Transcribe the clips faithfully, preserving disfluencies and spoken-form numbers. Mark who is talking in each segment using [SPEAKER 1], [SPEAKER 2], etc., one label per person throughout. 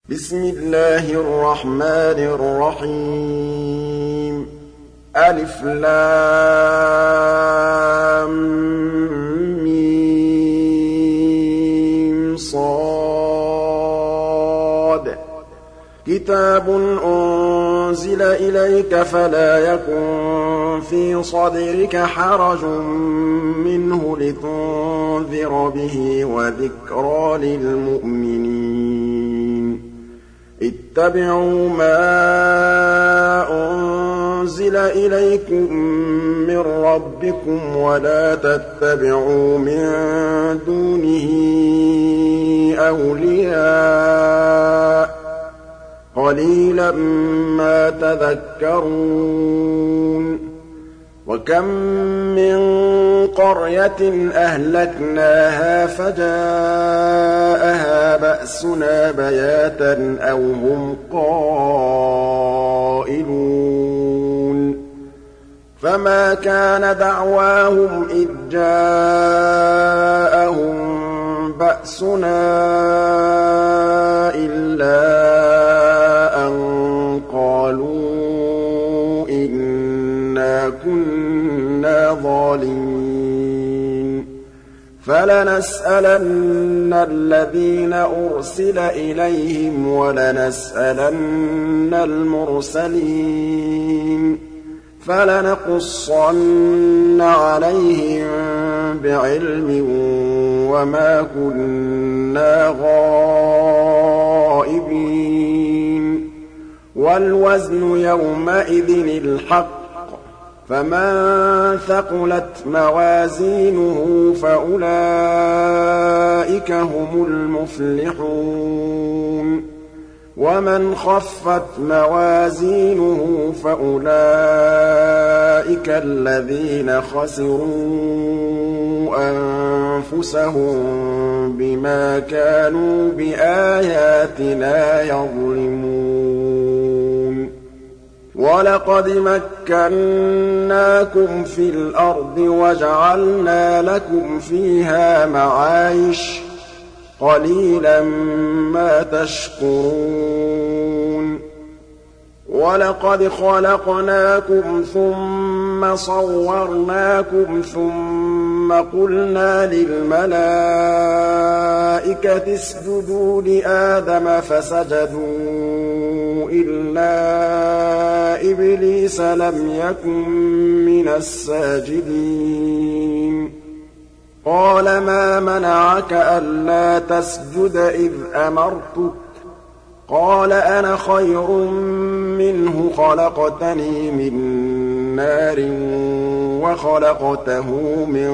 [SPEAKER 1] بسم الله الرحمن الرحيم ألف لام ميم صاد كتاب أنزل إليك فلا يكن في صدرك حرج منه لتنذر به وذكرى للمؤمنين اتبعوا ما أنزل إليكم من ربكم ولا تتبعوا من دونه أولياء قليلا ما تذكرون وكم من قرية أهلكناها فجاءها بأسنا بياتا أو هم قائلون فما كان دعواهم إذ جاءهم بأسنا إلا أن قالوا إنا كنا ظالمين فلنسألن الذين أرسل إليهم ولنسألن المرسلين فلنقصن عليهم بعلم وما كنا غائبين والوزن يومئذ الحق فمن ثقلت موازينه فأولئك هم المفلحون ومن خفت موازينه فأولئك الذين خسروا أنفسهم بما كانوا بآياتنا يظلمون وَلَقَدْ مَكَّنَّاكُمْ فِي الْأَرْضِ وَجَعَلْنَا لَكُمْ فِيهَا مَعَايِشَ قَلِيلًا مَا تَشْكُرُونَ وَلَقَدْ خَلَقْنَاكُمْ ثُمَّ صَوَّرْنَاكُمْ ثُمَّ قُلْنَا لِلْمَلَائِكَةِ اسْجُدُوا لِآدَمَ فَسَجَدُوا إِلَّا إِبْلِيسَ لَمْ يَكُن مِّنَ السَّاجِدِينَ قَالَ مَا مَنَعَكَ أَلَّا تَسْجُدَ إِذْ أَمَرْتُكَ قَالَ أَنَا خَيْرٌ مِّنْهُ خَلَقْتَنِي مِن نَّارٍ وَخَلَقْتَهُ مِن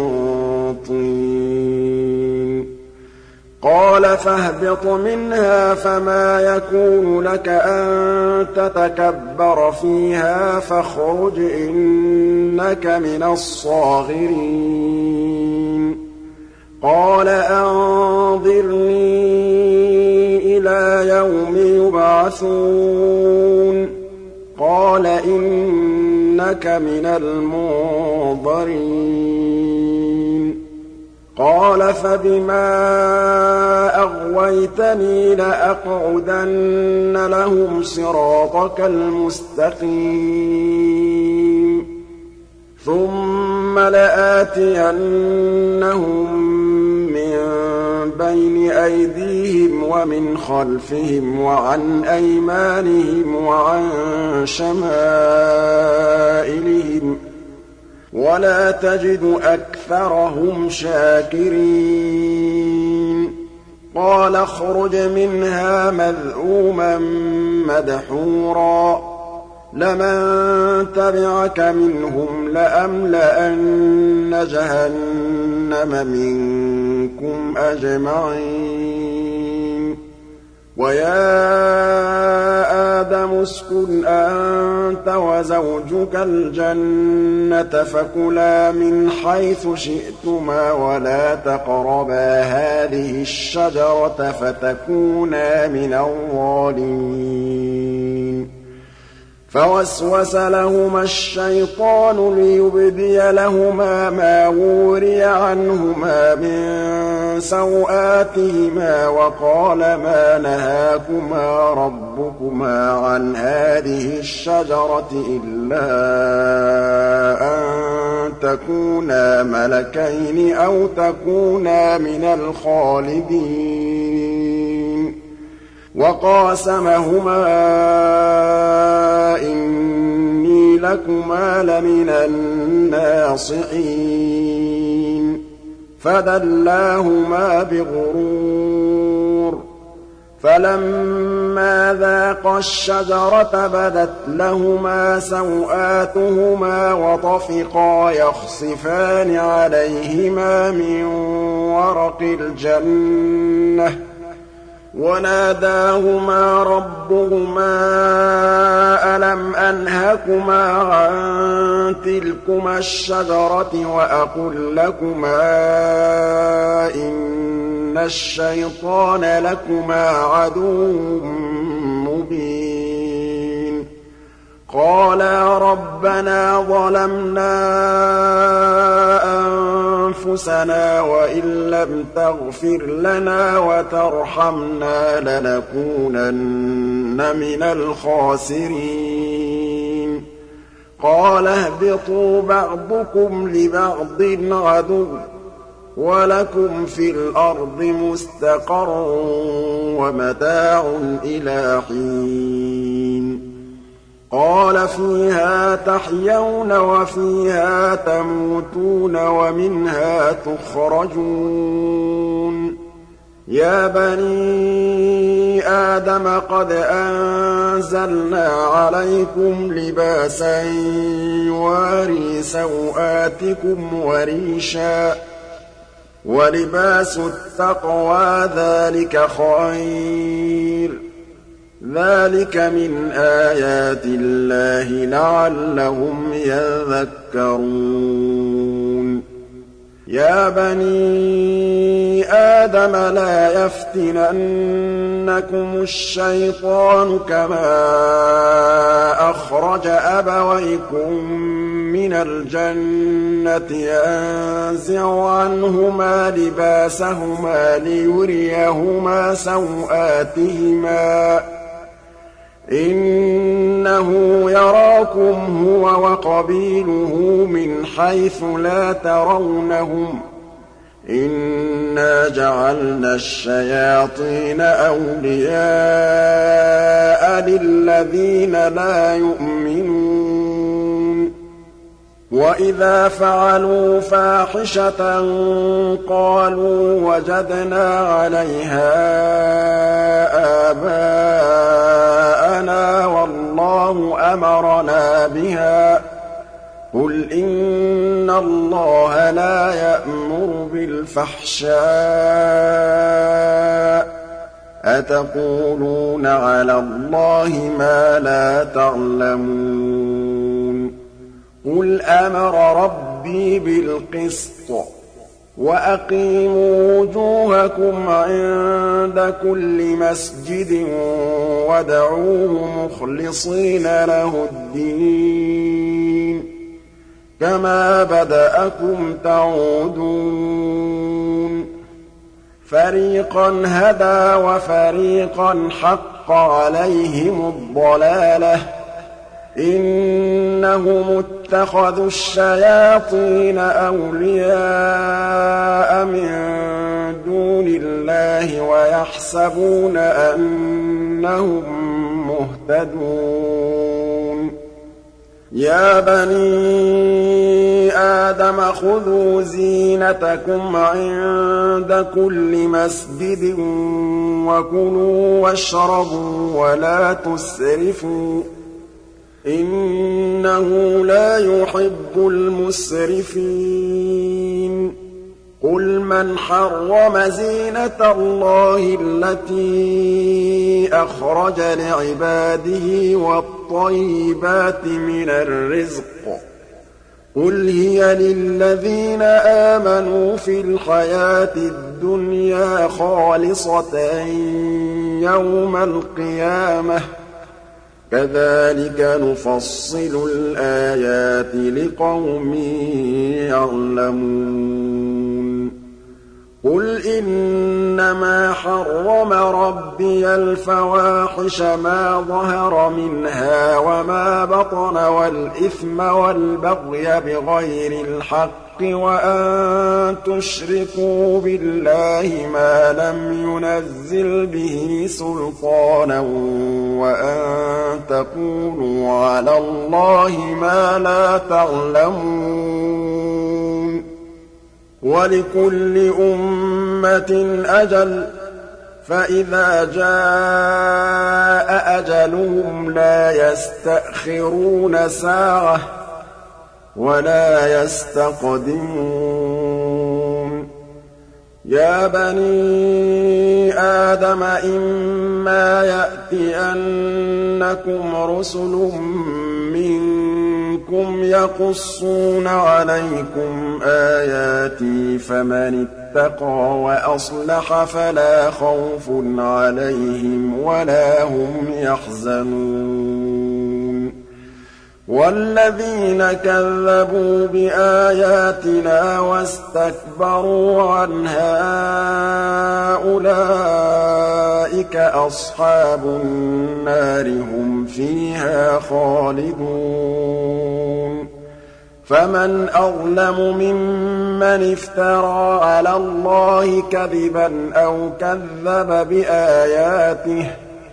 [SPEAKER 1] طِينٍ قَالَ فَاهْبِطْ مِنْهَا فَمَا يَكُونُ لَكَ أَن تَتَكَبَّرَ فِيهَا فَاخْرُجْ إِنَّكَ مِنَ الصَّاغِرِينَ قَالَ أَنظِرْنِي إِلَىٰ يَوْمِ يُبْعَثُونَ قَالَ إِنَّكَ مِنَ الْمُنظَرِينَ قَالَ فَبِمَا أَغْوَيْتَنِي لَأَقْعُدَنَّ لَهُمْ صِرَاطَكَ الْمُسْتَقِيمَ ثُمَّ لَآتِيَنَّهُم مِّن بَيْنِ أَيْدِيهِمْ وَمِنْ خَلْفِهِمْ وَعَنْ أَيْمَانِهِمْ وَعَن شَمَائِلِهِمْ وَلَا تَجِدُ أَكْثَرَهُمْ شَاكِرِينَ قَالَ اخْرُجْ مِنْهَا مَذْءُومًا مَّدْحُورًا لَمَن تَبِعَكَ مِنْهُمْ لَأَمْلَأَنَّ جَهَنَّمَ مِنكُمْ أَجْمَعِينَ وَيَا آدَمُ اسْكُنْ أَنتَ وَزَوْجُكَ الْجَنَّةَ فَكُلَا مِنْ حَيْثُ شِئْتُمَا وَلَا تَقْرَبَا هَٰذِهِ الشَّجَرَةَ فَتَكُونَا مِنَ الظَّالِمِينَ فوسوس لهما الشيطان ليبدي لهما ما وري عنهما من سوآتهما وقال ما نهاكما ربكما عن هذه الشجرة إلا أن تكونا ملكين أو تكونا من الخالدين وقاسمهما إني لكما لمن الناصحين فدلاهما بغرور فلما ذاقا الشجرة بدت لهما سوآتهما وطفقا يخصفان عليهما من ورق الجنة وناداهما ربهما ألم أنهكما عن تلكما الشجرة وأقل لكما إن الشيطان لكما عدو مبين قالا ربنا ظلمنا أنفسنا وإن لم تغفر لنا وترحمنا لنكونن من الخاسرين قال اهبطوا بعضكم لبعض عدو ولكم في الأرض مستقر ومتاع إلى حين قال فيها تحيون وفيها تموتون ومنها تخرجون يا بني آدم قد أنزلنا عليكم لباسا يواري سوآتكم وريشا ولباس التقوى ذلك خير ذلك من آيات الله لعلهم يذكرون يا بني آدم لا يفتننكم الشيطان كما أخرج أبويكم من الجنة ينزع عنهما لباسهما ليريهما سوآتهما إنه يراكم هو وقبيله من حيث لا ترونهم إنا جعلنا الشياطين أولياء للذين لا يؤمنون وإذا فعلوا فاحشة قالوا وجدنا عليها آباءنا والله أمرنا بها قل إن الله لا يأمر بالفحشاء أتقولون على الله ما لا تعلمون قل أمر ربي بالقسط وأقيموا وجوهكم عند كل مسجد وادعوه مخلصين له الدين كما بدأكم تعودون فريقا هدى وفريقا حق عليهم الضلالة إنهم اتخذوا الشياطين أولياء من دون الله ويحسبون أنهم مهتدون يا بني آدم خذوا زينتكم عند كل مسجد وكلوا واشربوا ولا تسرفوا إنه لا يحب المسرفين قل من حرم زينة الله التي أخرج لعباده والطيبات من الرزق قل هي للذين آمنوا في الحياة الدنيا خالصة يوم القيامة كَذَٰلِكَ نُفَصِّلُ الْآيَاتِ لِقَوْمٍ يَعْلَمُونَ قُلْ إِنَّمَا حَرَّمَ رَبِّيَ الْفَوَاحِشَ مَا ظَهَرَ مِنْهَا وَمَا بَطَنَ وَالْإِثْمَ وَالْبَغْيَ بِغَيْرِ الْحَقِّ وَأَن تُشْرِكُوا بِاللَّهِ مَا لَمْ يُنَزِّلْ بِهِ سُلْطَانًا وَأَن تَقُولُوا عَلَى اللَّهِ مَا لَا تَعْلَمُونَ وَلِكُلِّ أُمَّةٍ أَجَلٌ ۖ فَإِذَا جَاءَ أَجَلُهُمْ لَا يَسْتَأْخِرُونَ سَاعَةً ۖ وَلَا يَسْتَقْدِمُونَ يَا بَنِي آدَمَ إِمَّا يَأْتِيَنَّكُمْ رُسُلٌ مِّنكُمْ يَقُصُّونَ عَلَيْكُمْ آيَاتِي فَمَنِ اتَّقَىٰ وَأَصْلَحَ فَلَا خَوْفٌ عَلَيْهِمْ وَلَا هُمْ يَحْزَنُونَ وَالَّذِينَ كَذَّبُوا بِآيَاتِنَا وَاسْتَكْبَرُوا عَنْهَا أُولَٰئِكَ أَصْحَابُ النَّارِ ۖ هُمْ فِيهَا خَالِدُونَ فَمَنْ أَظْلَمُ مِمَّنِ افْتَرَىٰ عَلَى اللَّهِ كَذِبًا أَوْ كَذَّبَ بِآيَاتِهِ ۚ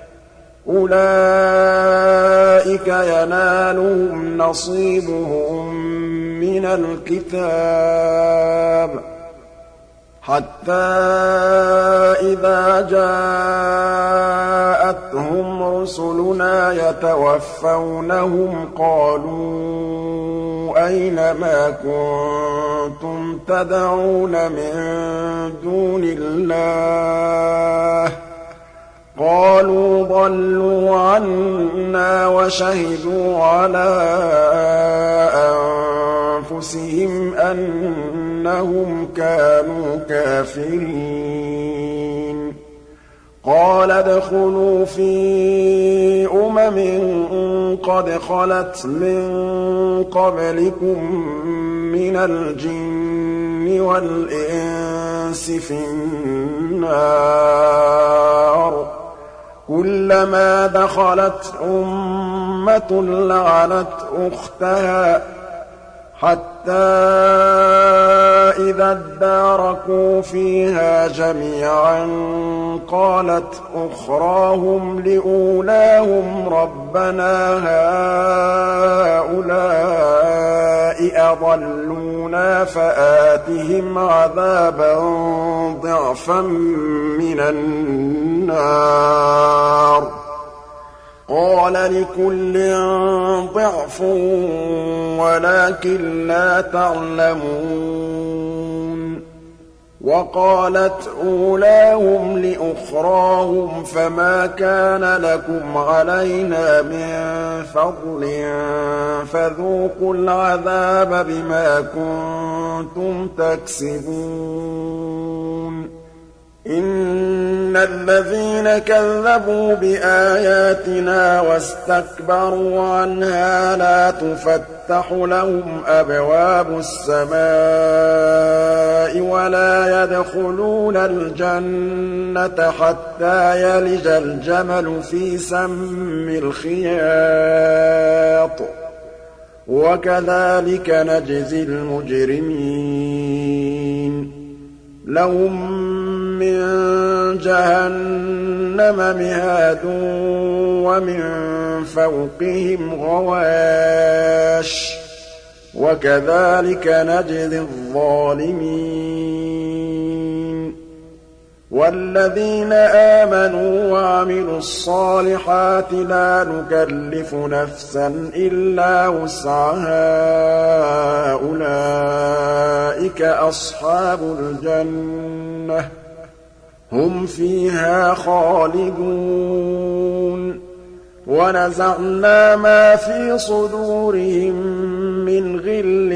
[SPEAKER 1] أُولَٰئِكَ يَنَالُهُمْ نَصِيبُهُم مِّنَ الْكِتَابِ حَتَّىٰ إِذَا جَاءَتْهُمْ رُسُلُنَا يَتَوَفَّوْنَهُمْ قَالُوا أَيْنَ مَا كُنتُمْ تَدْعُونَ مِن دُونِ اللَّهِ ۖ قَالُوا ضَلُّوا عَنَّا وَشَهِدُوا عَلَىٰ أَنفُسِهِمْ أَنَّهُمْ كَانُوا كَافِرِينَ قَالَ ادْخُلُوا فِي أُمَمٍ قَدْ خَلَتْ مِن قَبْلِكُم مِّنَ الْجِنِّ وَالْإِنسِ فِي النَّارِ ۖ كُلَّمَا دَخَلَتْ أُمَّةٌ لَّعَنَتْ أُخْتَهَا حَتَّىٰ إِذَا ادَّارَكُوا فِيهَا جَمِيعًا قَالَتْ أُخْرَاهُمْ لِأُولَاهُمْ رَبَّنَا هَٰؤُلَاءِ أَضَلُّونَا فَآتِهِمْ عَذَابًا ضِعْفًا مِّنَ النَّارِ قَالَ لِكُلٍّ ضِعْفٌ وَلَٰكِن لَّا تَعْلَمُونَ وَقَالَتْ أُولَاهُمْ لِأُخْرَاهُمْ فَمَا كَانَ لَكُمْ عَلَيْنَا مِن فَضْلٍ فَذُوقُوا الْعَذَابَ بِمَا كُنتُمْ تَكْسِبُونَ إِنَّ الَّذِينَ كَذَّبُوا بِآيَاتِنَا وَاسْتَكْبَرُوا عَنْهَا لَا تُفَتَّحُ لَهُمْ أَبْوَابُ السَّمَاءِ وَلَا يَدْخُلُونَ الْجَنَّةَ حَتَّىٰ يَلِجَ الْجَمَلُ فِي سَمِّ الْخِيَاطِ ۚ وَكَذَٰلِكَ نَجْزِي الْمُجْرِمِينَ لَهُم مِّن جَهَنَّمَ مِهَادٌ وَمِن فَوْقِهِمْ غَوَاشٍ ۚ وَكَذَٰلِكَ نَجْزِي الظَّالِمِينَ وَالَّذِينَ آمَنُوا وَعَمِلُوا الصَّالِحَاتِ لَا نُكَلِّفُ نَفْسًا إِلَّا وُسْعَهَا أُولَٰئِكَ أَصْحَابُ الْجَنَّةِ ۖ هُمْ فِيهَا خَالِدُونَ وَنَزَعْنَا مَا فِي صُدُورِهِم مِّنْ غِلٍّ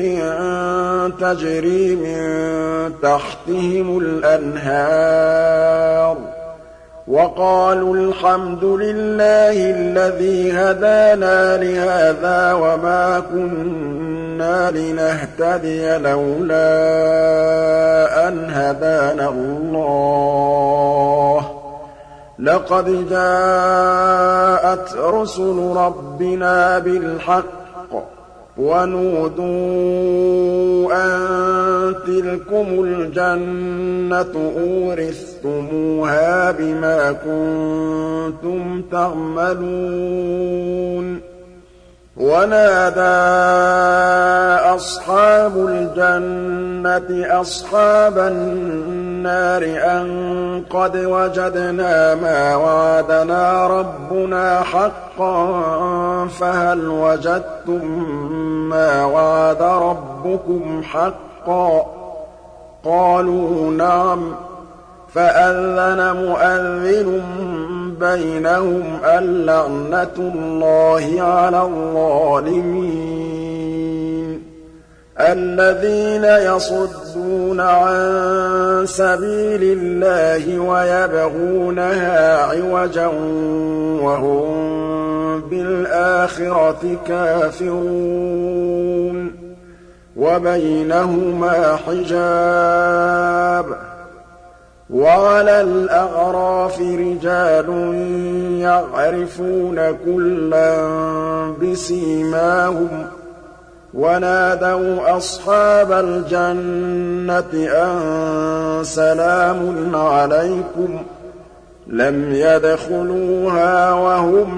[SPEAKER 1] تَجْرِي مِن تَحْتِهِمُ الْأَنْهَارُ وَقَالُوا الْحَمْدُ لِلَّهِ الَّذِي هَدَانَا لِهَٰذَا وَمَا كُنَّا لِنَهْتَدِيَ لَوْلَا أَنْ هَدَانَا اللَّهُ ۖ لَقَدْ جَاءَتْ رُسُلُ رَبِّنَا بِالْحَقِّ ۖ وَنُودُوا أَن تِلْكُمُ الْجَنَّةُ أُورِثْتُمُوهَا بِمَا كُنتُمْ تَعْمَلُونَ وَنَادَىٰ أَصْحَابُ الْجَنَّةِ أَصْحَابَ النَّارِ أَن قَدْ وَجَدْنَا مَا وَعَدَنَا رَبُّنَا حَقًّا فَهَلْ وَجَدتُّم مَّا وَعَدَ رَبُّكُمْ حَقًّا ۖ قَالُوا نَعَمْ ۖ فَأَذَّنَ مُؤَذِّنٌ بَيْنَهُمْ اللَّعْنَةُ اللَّهِ عَلَى الظَّالِمِينَ الَّذِينَ يَصُدُّونَ عَن سَبِيلِ اللَّهِ وَيَبْغُونَهَا عِوَجًا وَهُم بِالْآخِرَةِ كَافِرُونَ وَبَيْنَهُمَا حِجَابٌ ۚ وَعَلَى الْأَعْرَافِ رِجَالٌ يَعْرِفُونَ كُلًّا بِسِيمَاهُمْ ۚ وَنَادَوْا أَصْحَابَ الْجَنَّةِ أَن سَلَامٌ عَلَيْكُمْ ۚ لَمْ يَدْخُلُوهَا وَهُمْ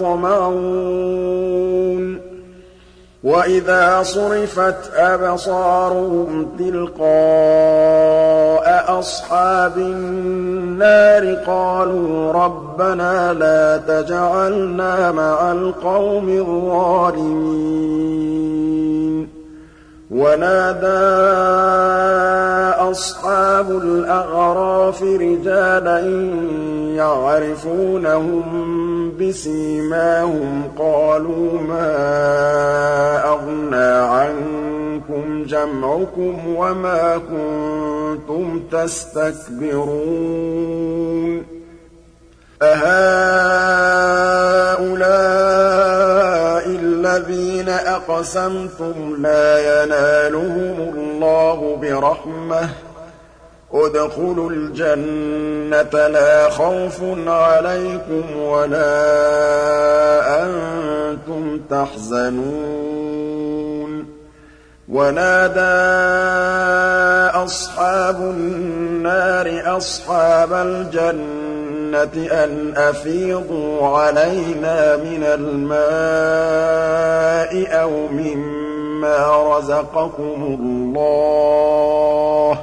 [SPEAKER 1] يَطْمَعُونَ وَإِذَا صُرِفَتْ أَبْصَارُهُمْ تِلْقَاءَ أَصْحَابِ النَّارِ قَالُوا رَبَّنَا لَا تَجْعَلْنَا مَعَ الْقَوْمِ الظَّالِمِينَ وَنَادَىٰ أَصْحَابُ الْأَعْرَافِ رِجَالًا يَعْرِفُونَهُم بِسِيمَاهُمْ قَالُوا مَا أَغْنَىٰ عَنكُمْ جَمْعُكُمْ وَمَا كُنتُمْ تَسْتَكْبِرُونَ أَهَٰؤُلَاءِ الَّذِينَ أَقْسَمْتُمْ لَا يَنَالُهُمُ اللَّهُ بِرَحْمَةٍ ۚ ادْخُلُوا الْجَنَّةَ لَا خَوْفٌ عَلَيْكُمْ وَلَا أَنتُمْ تَحْزَنُونَ وَنَادَىٰ أَصْحَابُ النَّارِ أَصْحَابَ الْجَنَّةِ أَنْ أَفِيضُوا عَلَيْنَا مِنَ الْمَاءِ أَوْ مِمَّا رَزَقَكُمُ اللَّهُ ۚ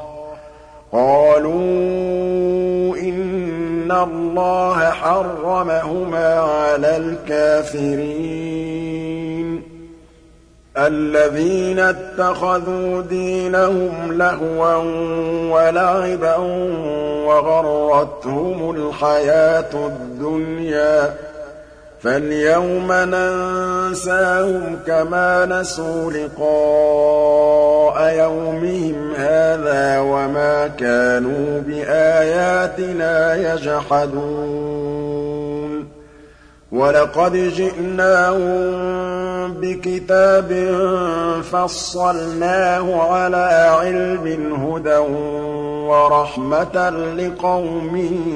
[SPEAKER 1] قَالُوا إِنَّ اللَّهَ حَرَّمَهُمَا عَلَى الْكَافِرِينَ الَّذِينَ اتَّخَذُوا دِينَهُمْ لَهْوًا وَلَعِبًا وَغَرَّتْهُمُ الْحَيَاةُ الدُّنْيَا فَالْيَوْمَ نَنسَاهُمْ كَمَا نَسُوا لِقَاءَ يَوْمِهِمْ هَٰذَا وَمَا كَانُوا بِآيَاتِنَا يَجْحَدُونَ وَلَقَدْ جِئْنَاهُم بِكِتَابٍ فَصَّلْنَاهُ عَلَىٰ عِلْمٍ هُدًى وَرَحْمَةً لِّقَوْمٍ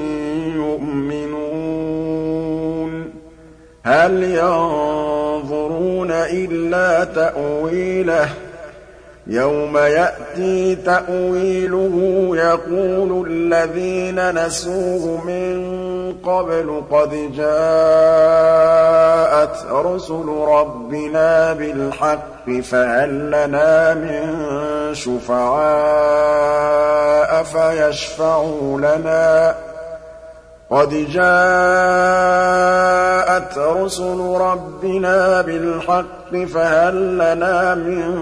[SPEAKER 1] يُؤْمِنُونَ هَلْ يَنظُرُونَ إِلَّا تَأْوِيلَهُ ۚ يَوْمَ يَأْتِي تَأْوِيلُهُ يَقُولُ الَّذِينَ نَسُوهُ مِن قَبْلُ قَدْ جَاءَتْ رُسُلُ رَبِّنَا بِالْحَقِّ فَهَل لَّنَا مِن شُفَعَاءَ فَيَشْفَعُوا لَنَا ۚ قَدْ جَاءَتْ رُسُلُ رَبِّنَا بِالْحَقِّ فَهَل لَّنَا مِن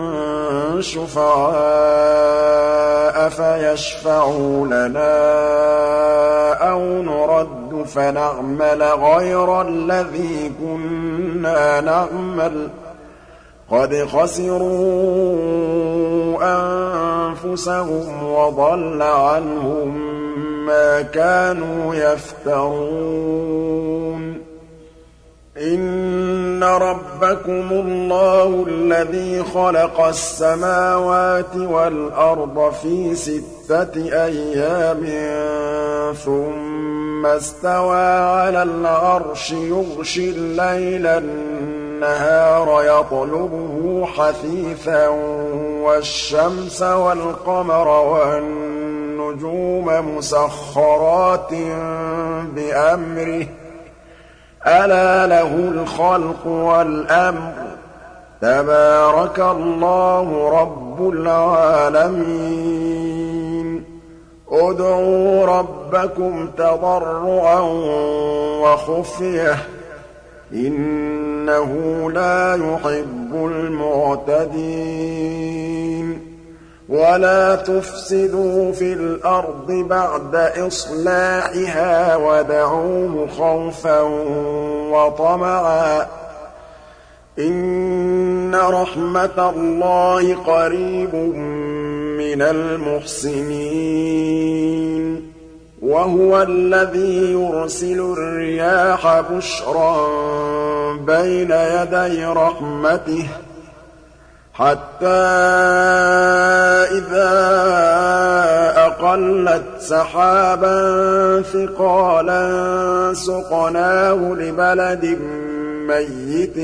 [SPEAKER 1] شُفَعَاءَ فَيَشْفَعُوا لَنَا أَوْ نُرَدُّ فَنَعْمَلَ غَيْرَ الَّذِي كُنَّا نَعْمَلُ ۚ قَدْ خَسِرُوا أَنفُسَهُمْ وَضَلَّ عَنْهُم مَا كَانُوا يَفْتَرُونَ إِنَّ رَبَّكُمُ اللَّهُ الَّذِي خَلَقَ السَّمَاوَاتِ وَالْأَرْضَ فِي سِتَّةِ أَيَّامٍ ثُمَّ اسْتَوَىٰ عَلَى الْعَرْشِ يُغْشِي اللَّيْلَ النَّهَارَ يَطْلُبُهُ حَثِيثًا وَالشَّمْسَ وَالْقَمَرَ وَالنُّجُومَ مُسَخَّرَاتٍ بِأَمْرِهِ ۗ أَلَا لَهُ الْخَلْقُ وَالْأَمْرُ ۗ تَبَارَكَ اللَّهُ رَبُّ الْعَالَمِينَ ادْعُوا رَبَّكُمْ تَضَرُّعًا وَخُفْيَةً ۚ إِنَّهُ لَا يُحِبُّ الْمُعْتَدِينَ وَلَا تُفْسِدُوا فِي الْأَرْضِ بَعْدَ إِصْلَاحِهَا وَادْعُوهُ خَوْفًا وَطَمَعًا ۚ إِنَّ رَحْمَتَ اللَّهِ قَرِيبٌ مِّنَ الْمُحْسِنِينَ وَهُوَ الَّذِي يُرْسِلُ الرِّيَاحَ بُشْرًا بَيْنَ يَدَيْ رَحْمَتِهِ حَتَّىٰ إِذَا أَقَلَّتْ سَحَابًا ثِقَالًا سُقْنَاهُ لِبَلَدٍ مَّيِّتٍ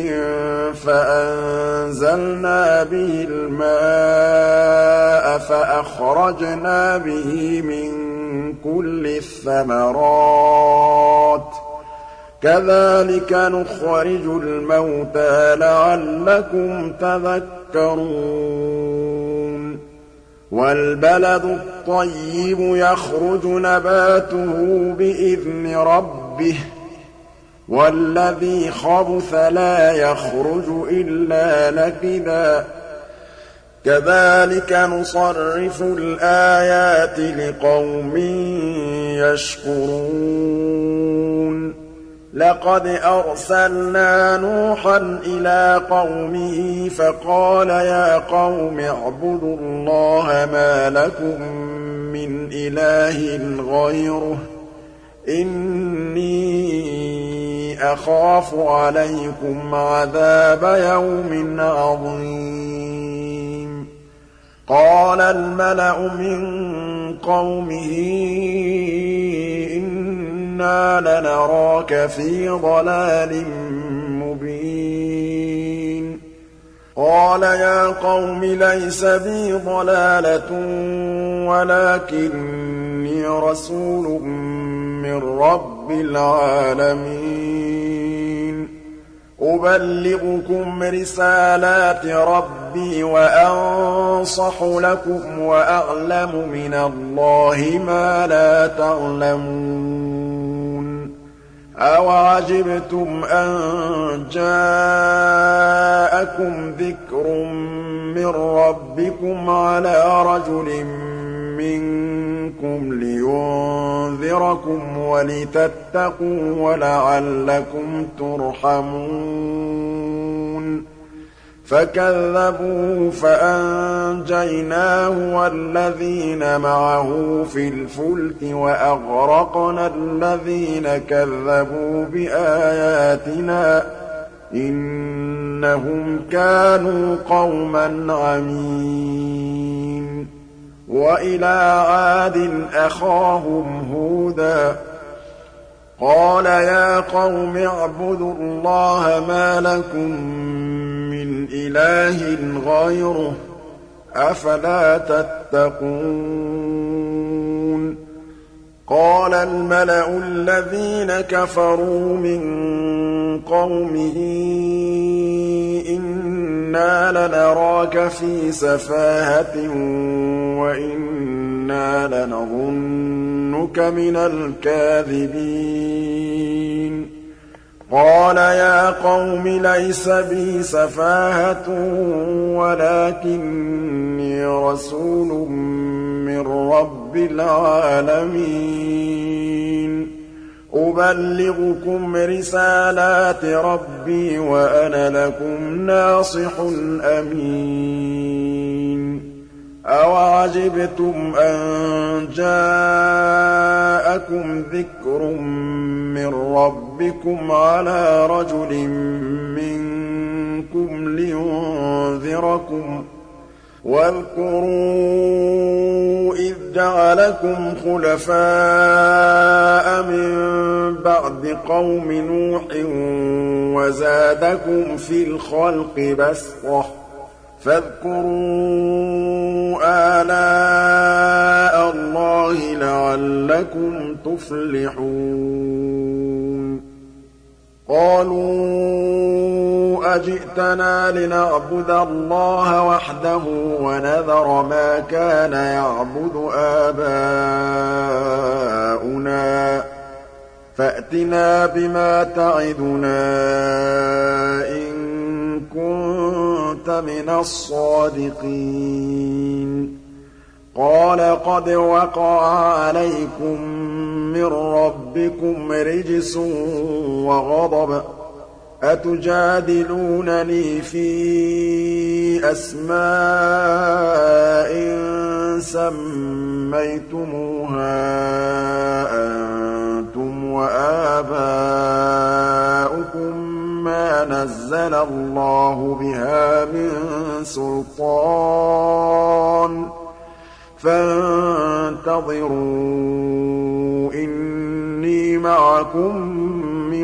[SPEAKER 1] فَأَنزَلْنَا بِهِ الْمَاءَ فَأَخْرَجْنَا بِهِ مِن كُلِّ الثَّمَرَاتِ ۚ كَذَٰلِكَ نُخْرِجُ الْمَوْتَىٰ لَعَلَّكُمْ تَذَكَّرُونَ وَالْبَلَدُ الطَّيِّبُ يَخْرُجُ نَبَاتُهُ بِإِذْنِ رَبِّهِ ۖ وَالَّذِي خَبُثَ لَا يَخْرُجُ إِلَّا نَكِدًا ۚ كَذَٰلِكَ نُصَرِّفُ الْآيَاتِ لِقَوْمٍ يَشْكُرُونَ لَقَدْ أَرْسَلْنَا نُوحًا إِلَىٰ قَوْمِهِ فَقَالَ يَا قَوْمِ اعْبُدُوا اللَّهَ مَا لَكُم مِّنْ إِلَٰهٍ غَيْرُهُ إِنِّي أَخَافُ عَلَيْكُمْ عَذَابَ يَوْمٍ عَظِيمٍ قَالَ الْمَلَأُ مِن قَوْمِهِ إِنَّا لَنَرَاكَ فِي ضَلَالٍ مُّبِينٍ قَالَ يَا قَوْمِ لَيْسَ بِي ضَلَالَةٌ وَلَٰكِنِّي رَسُولٌ مِّن رَّبِّ الْعَالَمِينَ أُبَلِّغُكُمْ رِسَالَاتِ رَبِّي وَأَنصَحُ لَكُمْ وَأَعْلَمُ مِنَ اللَّهِ مَا لَا تَعْلَمُونَ أَوَعَجِبْتُمْ أَن جَاءَكُمْ ذِكْرٌ مِّن رَّبِّكُمْ عَلَىٰ رَجُلٍ مِّنكُمْ لِيُنذِرَكُمْ وَلِتَتَّقُوا وَلَعَلَّكُمْ تُرْحَمُونَ فَكَذَّبُوهُ فَأَنجَيْنَاهُ وَالَّذِينَ مَعَهُ فِي الْفُلْكِ وَأَغْرَقْنَا الَّذِينَ كَذَّبُوا بِآيَاتِنَا ۚ إِنَّهُمْ كَانُوا قَوْمًا عَمِينَ وَإِلَىٰ عَادٍ أَخَاهُمْ هُودًا قَالَ يَا قَوْمِ اعْبُدُوا اللَّهَ مَا لَكُم مِّنْ إِلَٰهٍ غَيْرُهُ ۖ أَفَلَا تَتَّقُونَ قَالَ الْمَلَأُ الَّذِينَ كَفَرُوا مِن قَوْمِهِ إِنَّا لَنَرَاكَ فِي سَفَاهَةٍ وَإِنَّا لَنَظُنُّكَ مِنَ الْكَاذِبِينَ قَالَ يَا قَوْمِ لَيْسَ بِي سَفَاهَةٌ وَلَٰكِنِّي رَسُولٌ مِّن رَّبِّ الْعَالَمِينَ أُبَلِّغُكُمْ رِسَالَاتِ رَبِّي وَأَنَا لَكُمْ نَاصِحٌ أَمِينٌ أَوَعَجِبْتُمْ أَن جَاءَكُمْ ذِكْرٌ مِّن رَّبِّكُمْ عَلَىٰ رَجُلٍ مِّنكُمْ لِيُنذِرَكُمْ ۚ وَاذْكُرُوا إِذْ جَعَلَكُمْ خُلَفَاءَ مِن بَعْدِ قَوْمِ نُوحٍ وَزَادَكُمْ فِي الْخَلْقِ بَسْطَةً ۖ فاذكروا آلاء اللَّهِ لَعَلَّكُمْ تُفْلِحُونَ قَالُوا أَجِئْتَنَا لِنَعْبُدَ اللَّهَ وَحْدَهُ وَنَذَرَ مَا كَانَ يَعْبُدُ آبَاؤُنَا فَأْتِنَا بِمَا تَعِدُنَا إِن كُنتَ مِنَ الصَّادِقِينَ قَالَ قَدْ وَقَعَ عَلَيْكُم مِّن رَّبِّكُمْ رِجْسٌ وَغَضَبٌ ۖ أَتُجَادِلُونَنِي فِي أَسْمَاءٍ سَمَّيْتُمُوهَا أَنتُمْ وَآبَاؤُكُم مَّا نَزَّلَ اللَّهُ بِهَا مِن سُلْطَانٍ ۚ فَانتَظِرُوا إِنِّي مَعَكُم مِّنَ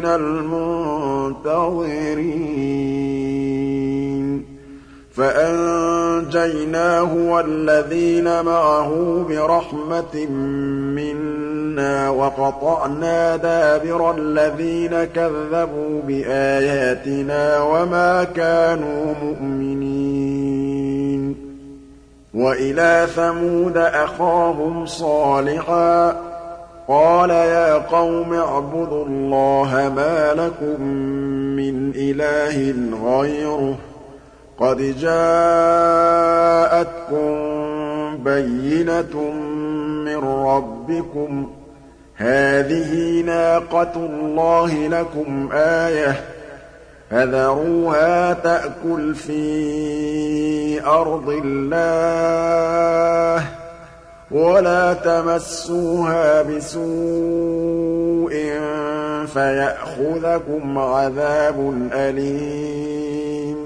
[SPEAKER 1] الْمُنتَظِرِينَ فَأَنجَيْنَاهُ وَالَّذِينَ مَعَهُ بِرَحْمَةٍ مِّنَّا وَقَطَعْنَا دَابِرَ الَّذِينَ كَذَّبُوا بِآيَاتِنَا وَمَا كَانُوا مُؤْمِنِينَ وَإِلَىٰ ثَمُودَ أَخَاهُمْ صَالِحًا ۚ قَالَ يَا قَوْمِ اعْبُدُوا اللَّهَ مَا لَكُم مِّنْ إِلَٰهٍ غَيْرُهُ ۖ قَدْ جَاءَتْكُم بَيِّنَةٌ مِّن رَّبِّكُمْ ۖ هَٰذِهِ نَاقَةُ اللَّهِ لَكُمْ آيَةً ۖ فَذَرُوهَا تَأْكُلْ فِي أَرْضِ اللَّهِ وَلَا تَمَسُّوهَا بِسُوءٍ فَيَأْخُذَكُمْ عَذَابٌ أَلِيمٌ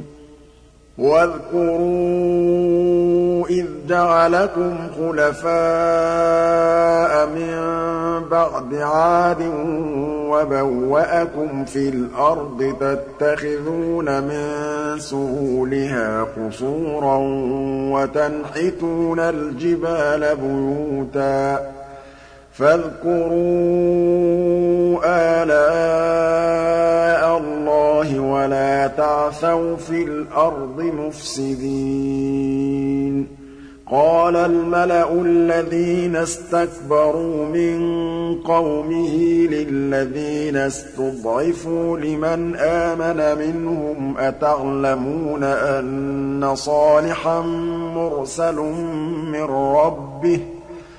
[SPEAKER 1] وَاذْكُرُوا إِذْ جَعَلَكُمْ خُلَفَاءَ مِن بَعْدِ عَادٍ وَبَوَّأَكُمْ فِي الْأَرْضِ تَتَّخِذُونَ مِن سُهُولِهَا قُصُورًا وَتَنْحِتُونَ الْجِبَالَ بُيُوتًا فَاذْكُرُوا آلَاءَ اللَّهِ وَلَا تَعْثَوْا فِي الْأَرْضِ مُفْسِدِينَ قَالَ الْمَلَأُ الَّذِينَ اسْتَكْبَرُوا مِن قَوْمِهِ لِلَّذِينَ اسْتُضْعِفُوا لِمَنْ آمَنَ مِنْهُمْ أَتَعْلَمُونَ أَنَّ صَالِحًا مُّرْسَلٌ مِّن رَّبِّهِ ۚ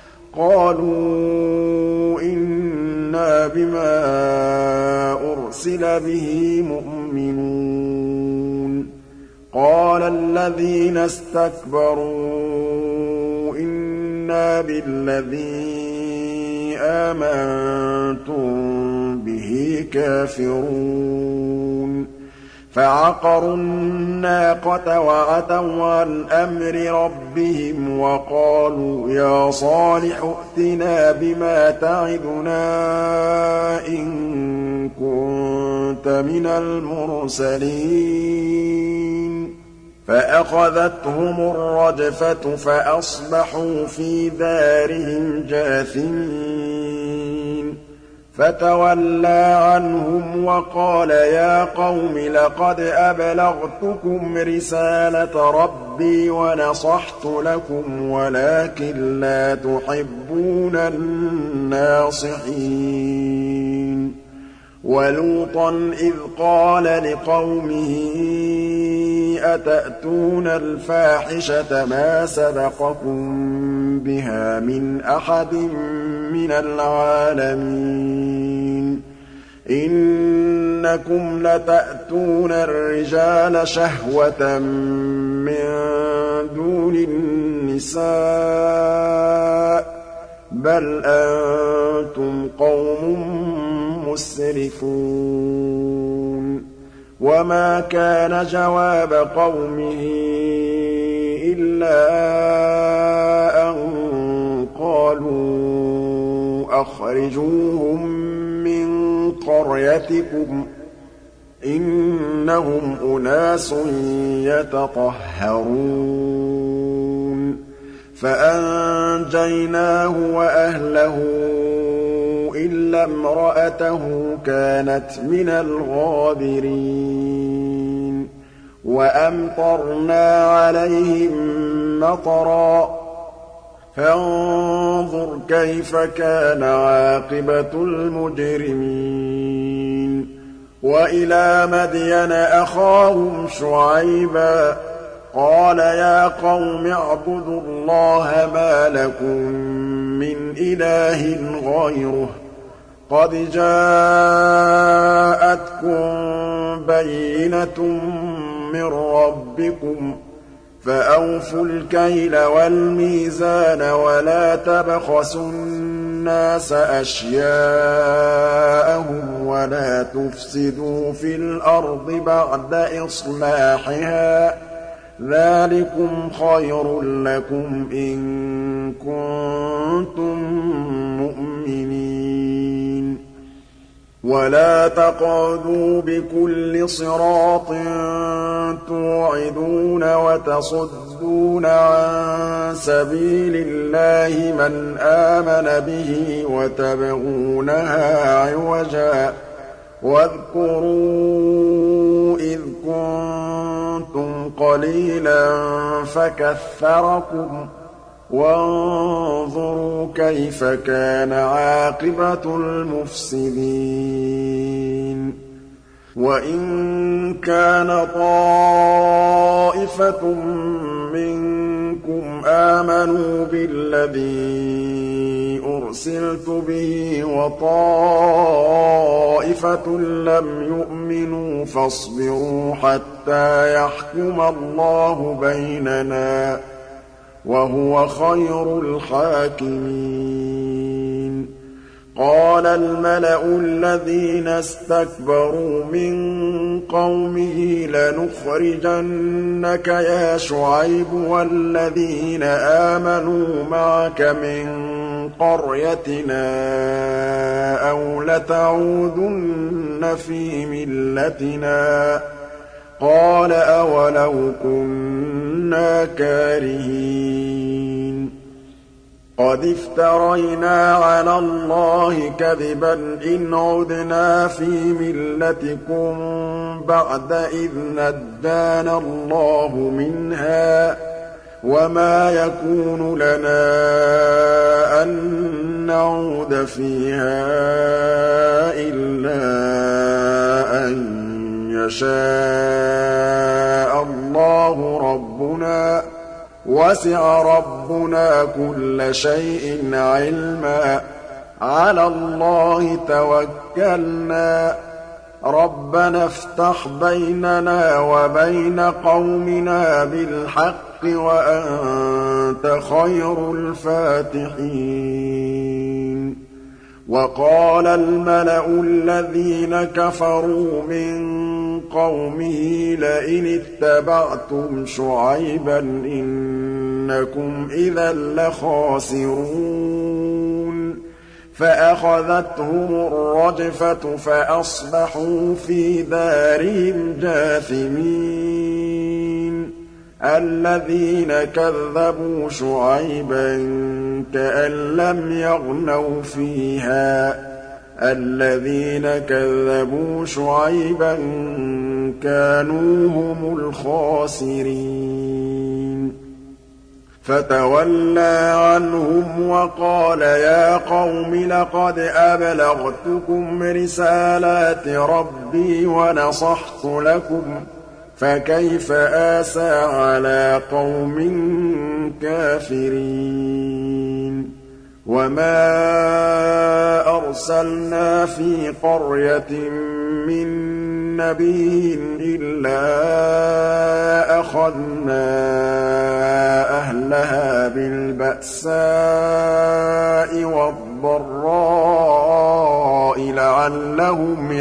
[SPEAKER 1] قَالُوا إِنَّا بِمَا أُرْسِلَ بِهِ مُؤْمِنُونَ قَالَ الَّذِينَ اسْتَكْبَرُوا إِنَّا بِالَّذِي آمَنتُم بِهِ كَافِرُونَ فَعَقَرُوا النَّاقَةَ وَعَتَوْا عَنْ أَمْرِ رَبِّهِمْ وَقَالُوا يَا صَالِحُ ائْتِنَا بِمَا تَعِدُنَا إِن كُنتَ مِنَ الْمُرْسَلِينَ فَأَخَذَتْهُمُ الرَّجْفَةُ فَأَصْبَحُوا فِي دَارِهِمْ جَاثِمِينَ فَتَوَلَّىٰ عَنْهُمْ وَقَالَ يَا قَوْمِ لَقَدْ أَبْلَغْتُكُمْ رِسَالَةَ رَبِّي وَنَصَحْتُ لَكُمْ وَلَٰكِن لَّا تُحِبُّونَ النَّاصِحِينَ وَلُوطًا إِذْ قَالَ لِقَوْمِهِ أَتَأْتُونَ الْفَاحِشَةَ مَا سَبَقَكُم بِهَا مِنْ أَحَدٍ مِّنَ الْعَالَمِينَ إِنَّكُمْ لَتَأْتُونَ الرِّجَالَ شَهْوَةً مِّن دُونِ النِّسَاءِ بَلْ أَنتُمْ قَوْمٌ مُّسْرِفُونَ وَمَا كَانَ جَوَابَ قَوْمِهِ إِلَّا أَن قَالُوا أَخْرِجُوهُم مِّن قَرْيَتِكُمْ ۖ إِنَّهُمْ أُنَاسٌ يَتَطَهَّرُونَ فَأَنجَيْنَاهُ وَأَهْلَهُ إِلَّا امْرَأَتَهُ كَانَتْ مِنَ الْغَابِرِينَ وَأَمْطَرْنَا عَلَيْهِم مَّطَرًا ۖ فَانظُرْ كَيْفَ كَانَ عَاقِبَةُ الْمُجْرِمِينَ وَإِلَىٰ مَدْيَنَ أَخَاهُمْ شُعَيْبًا ۗ قَالَ يَا قَوْمِ اعْبُدُوا اللَّهَ مَا لَكُم مِّنْ إِلَٰهٍ غَيْرُهُ ۖ قَدْ جَاءَتْكُم بَيِّنَةٌ مِّن رَّبِّكُمْ ۖ فَأَوْفُوا الْكَيْلَ وَالْمِيزَانَ وَلَا تَبْخَسُوا النَّاسَ أَشْيَاءَهُمْ وَلَا تُفْسِدُوا فِي الْأَرْضِ بَعْدَ إِصْلَاحِهَا ۚ ذَٰلِكُمْ خَيْرٌ لَّكُمْ إِن كُنتُم مُّؤْمِنِينَ وَلَا تَقْعُدُوا بِكُلِّ صِرَاطٍ تُوعِدُونَ وَتَصُدُّونَ عَن سَبِيلِ اللَّهِ مَنْ آمَنَ بِهِ وَتَبْغُونَهَا عِوَجًا ۚ وَاذْكُرُوا إِذْ كُنتُمْ قَلِيلًا فَكَثَّرَكُمْ ۖ وَانظُرُوا كَيْفَ كَانَ عَاقِبَةُ الْمُفْسِدِينَ وَإِن كَانَ طَائِفَةٌ مِّنكُمْ آمَنُوا بِالَّذِي أُرْسِلْتُ بِهِ وَطَائِفَةٌ لَّمْ يُؤْمِنُوا فَاصْبِرُوا حَتَّىٰ يَحْكُمَ اللَّهُ بَيْنَنَا ۚ وَهُوَ خَيْرُ الْحَاكِمِينَ قَالَ الْمَلَأُ الَّذِينَ اسْتَكْبَرُوا مِن قَوْمِهِ لَنُخْرِجَنَّكَ يَا شُعَيْبُ وَالَّذِينَ آمَنُوا مَعَكَ مِن قَرْيَتِنَا أَوْ لَتَعُودُنَّ فِي مِلَّتِنَا ۚ قَالَ أَوَلَوْ كُنَّا كَارِهِينَ قَدِ افْتَرَيْنَا عَلَى اللَّهِ كَذِبًا إِنْ عُدْنَا فِي مِلَّتِكُم بَعْدَ إِذْ نَجَّانَا اللَّهُ مِنْهَا ۚ وَمَا يَكُونُ لَنَا أَن نَّعُودَ فِيهَا إِلَّا أَن يَشَاءَ اللَّهُ رَبُّنَا ۚ وَسِعَ رَبُّنَا كُلَّ شَيْءٍ عِلْمًا ۚ عَلَى اللَّهِ تَوَكَّلْنَا ۚ رَبَّنَا افْتَحْ بَيْنَنَا وَبَيْنَ قَوْمِنَا بِالْحَقِّ وَأَنتَ خَيْرُ الْفَاتِحِينَ وَقَالَ الْمَلَأُ الَّذِينَ كَفَرُوا مِن قَوْمِهِ لَئِنِ اتَّبَعْتُمْ شُعَيْبًا إِنَّكُمْ إِذًا لَّخَاسِرُونَ فَأَخَذَتْهُمُ الرَّجْفَةُ فَأَصْبَحُوا فِي دَارِهِمْ جَاثِمِينَ الَّذِينَ كَذَّبُوا شُعَيْبًا كَأَن لَّمْ يَغْنَوْا فِيهَا ۚ الَّذِينَ كَذَّبُوا شُعَيْبًا كَانُوا هُمُ الْخَاسِرِينَ فَتَوَلَّىٰ عَنْهُمْ وَقَالَ يَا قَوْمِ لَقَدْ أَبْلَغْتُكُمْ رِسَالَاتِ رَبِّي وَنَصَحْتُ لَكُمْ ۖ فَكَيْفَ آسَىٰ عَلَىٰ قَوْمٍ كَافِرِينَ وَمَا أَرْسَلْنَا فِي قَرْيَةٍ مِّن نَّبِيٍّ إِلَّا أَخَذْنَا أَهْلَهَا بِالْبَأْسَاءِ وَالضَّرَّاءِ لَعَلَّهُمْ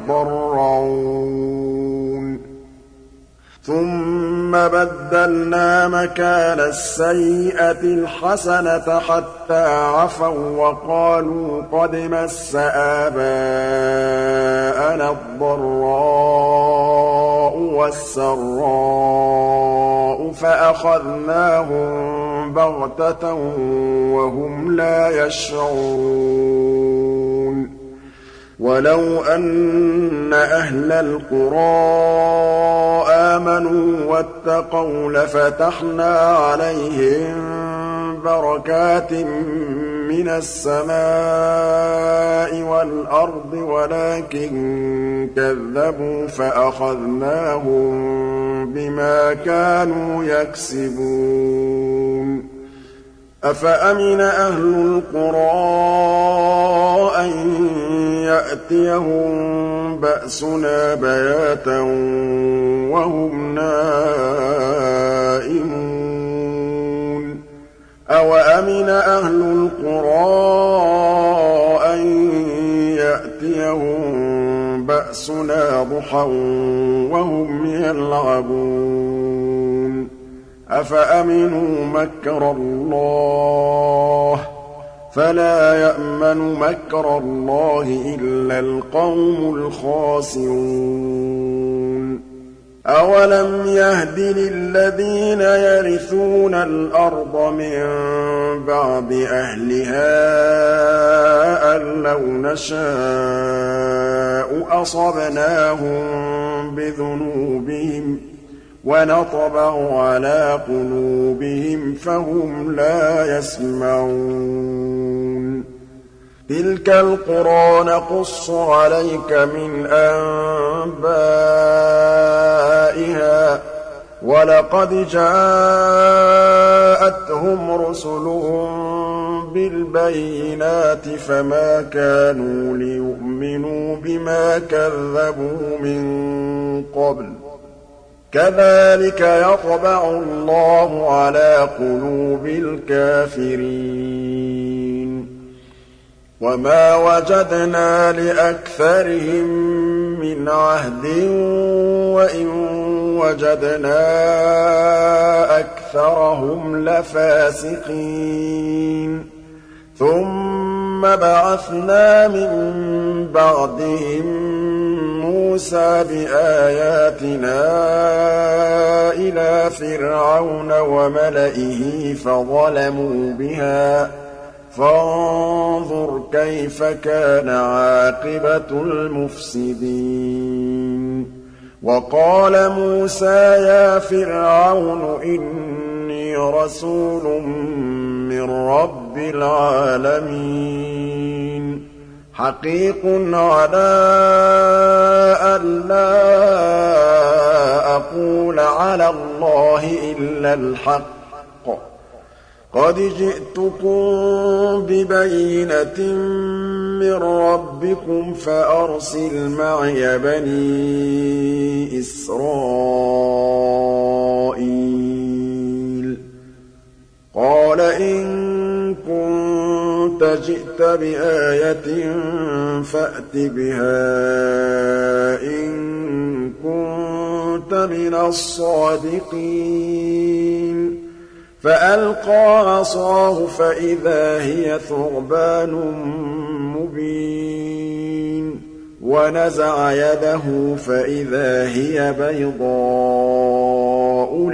[SPEAKER 1] يَضَّرَّعُونَ ثُمَّ بَدَّلْنَا مَكَانَ السَّيِّئَةِ الْحَسَنَةَ حَتَّىٰ عَفَوا وَّقَالُوا قَدْ مَسَّ آبَاءَنَا الضَّرَّاءُ وَالسَّرَّاءُ فَأَخَذْنَاهُم بَغْتَةً وَهُمْ لَا يَشْعُرُونَ وَلَوْ أَنَّ أَهْلَ الْقُرَىٰ آمَنُوا وَاتَّقَوْا لَفَتَحْنَا عَلَيْهِم بَرَكَاتٍ مِّنَ السَّمَاءِ وَالْأَرْضِ وَلَٰكِن كَذَّبُوا فَأَخَذْنَاهُم بِمَا كَانُوا يَكْسِبُونَ أَفَأَمِنَ أَهْلُ الْقُرَىٰ أَن يَأْتِيَهُم بَأْسُنَا بَيَاتًا وَهُمْ نَائِمُونَ أَوَأَمِنَ أَهْلُ الْقُرَىٰ أَن يَأْتِيَهُم بَأْسُنَا ضُحًى وَهُمْ يَلْعَبُونَ أَفَأَمِنُوا مَكْرَ اللَّهِ ۚ فَلَا يَأْمَنُ مَكْرَ اللَّهِ إِلَّا الْقَوْمُ الْخَاسِرُونَ أَوَلَمْ يَهْدِ لِلَّذِينَ يَرِثُونَ الْأَرْضَ مِن بَعْدِ أَهْلِهَا أَن لَّوْ نَشَاءُ أَصَبْنَاهُم بِذُنُوبِهِمْ وَنَطْبَعُ عَلَىٰ قُلُوبِهِمْ فَهُمْ لَا يَسْمَعُونَ تِلْكَ الْقُرَىٰ نَقُصُّ عَلَيْكَ مِنْ أَنبَائِهَا ۚ وَلَقَدْ جَاءَتْهُمْ رُسُلُهُم بِالْبَيِّنَاتِ فَمَا كَانُوا لِيُؤْمِنُوا بِمَا كَذَّبُوا مِن قَبْلُ ۚ كَذَٰلِكَ يَطْبَعُ اللَّهُ عَلَىٰ قُلُوبِ الْكَافِرِينَ وَمَا وَجَدْنَا لِأَكْثَرِهِم مِّنْ عَهْدٍ وَإِن وَجَدْنَا أَكْثَرَهُمْ لَفَاسِقِينَ ثُمَّ بَعَثْنَا مِن بَعْدِهِم مُّوسَىٰ بِآيَاتِنَا إِلَىٰ فِرْعَوْنَ وَمَلَئِهِ فَظَلَمُوا بِهَا ۖ فَانظُرْ كَيْفَ كَانَ عَاقِبَةُ الْمُفْسِدِينَ وَقَالَ مُوسَىٰ يَا فِرْعَوْنُ إِنِّي رَسُولٌ مِّن رَّبِّ الْعَالَمِينَ حَقِيقٌ عَلَىٰ أَن لَّا أَقُولَ عَلَى اللَّهِ إِلَّا الْحَقَّ قَدْ جِئْتُكُم بِبَيِّنَةٍ مِّن رَّبِّكُمْ فَأَرْسِلْ مَعِيَ بَنِي إِسْرَائِيلَ قَالَ إِن كُنتَ جِئْتَ بِآيَةٍ فَأْتِ بِهَا إِن كُنتَ مِنَ الصَّادِقِينَ فَأَلْقَىٰ عَصَاهُ فَإِذَا هِيَ ثُعْبَانٌ مُّبِينٌ وَنَزَعَ يَدَهُ فَإِذَا هِيَ بَيْضَاءُ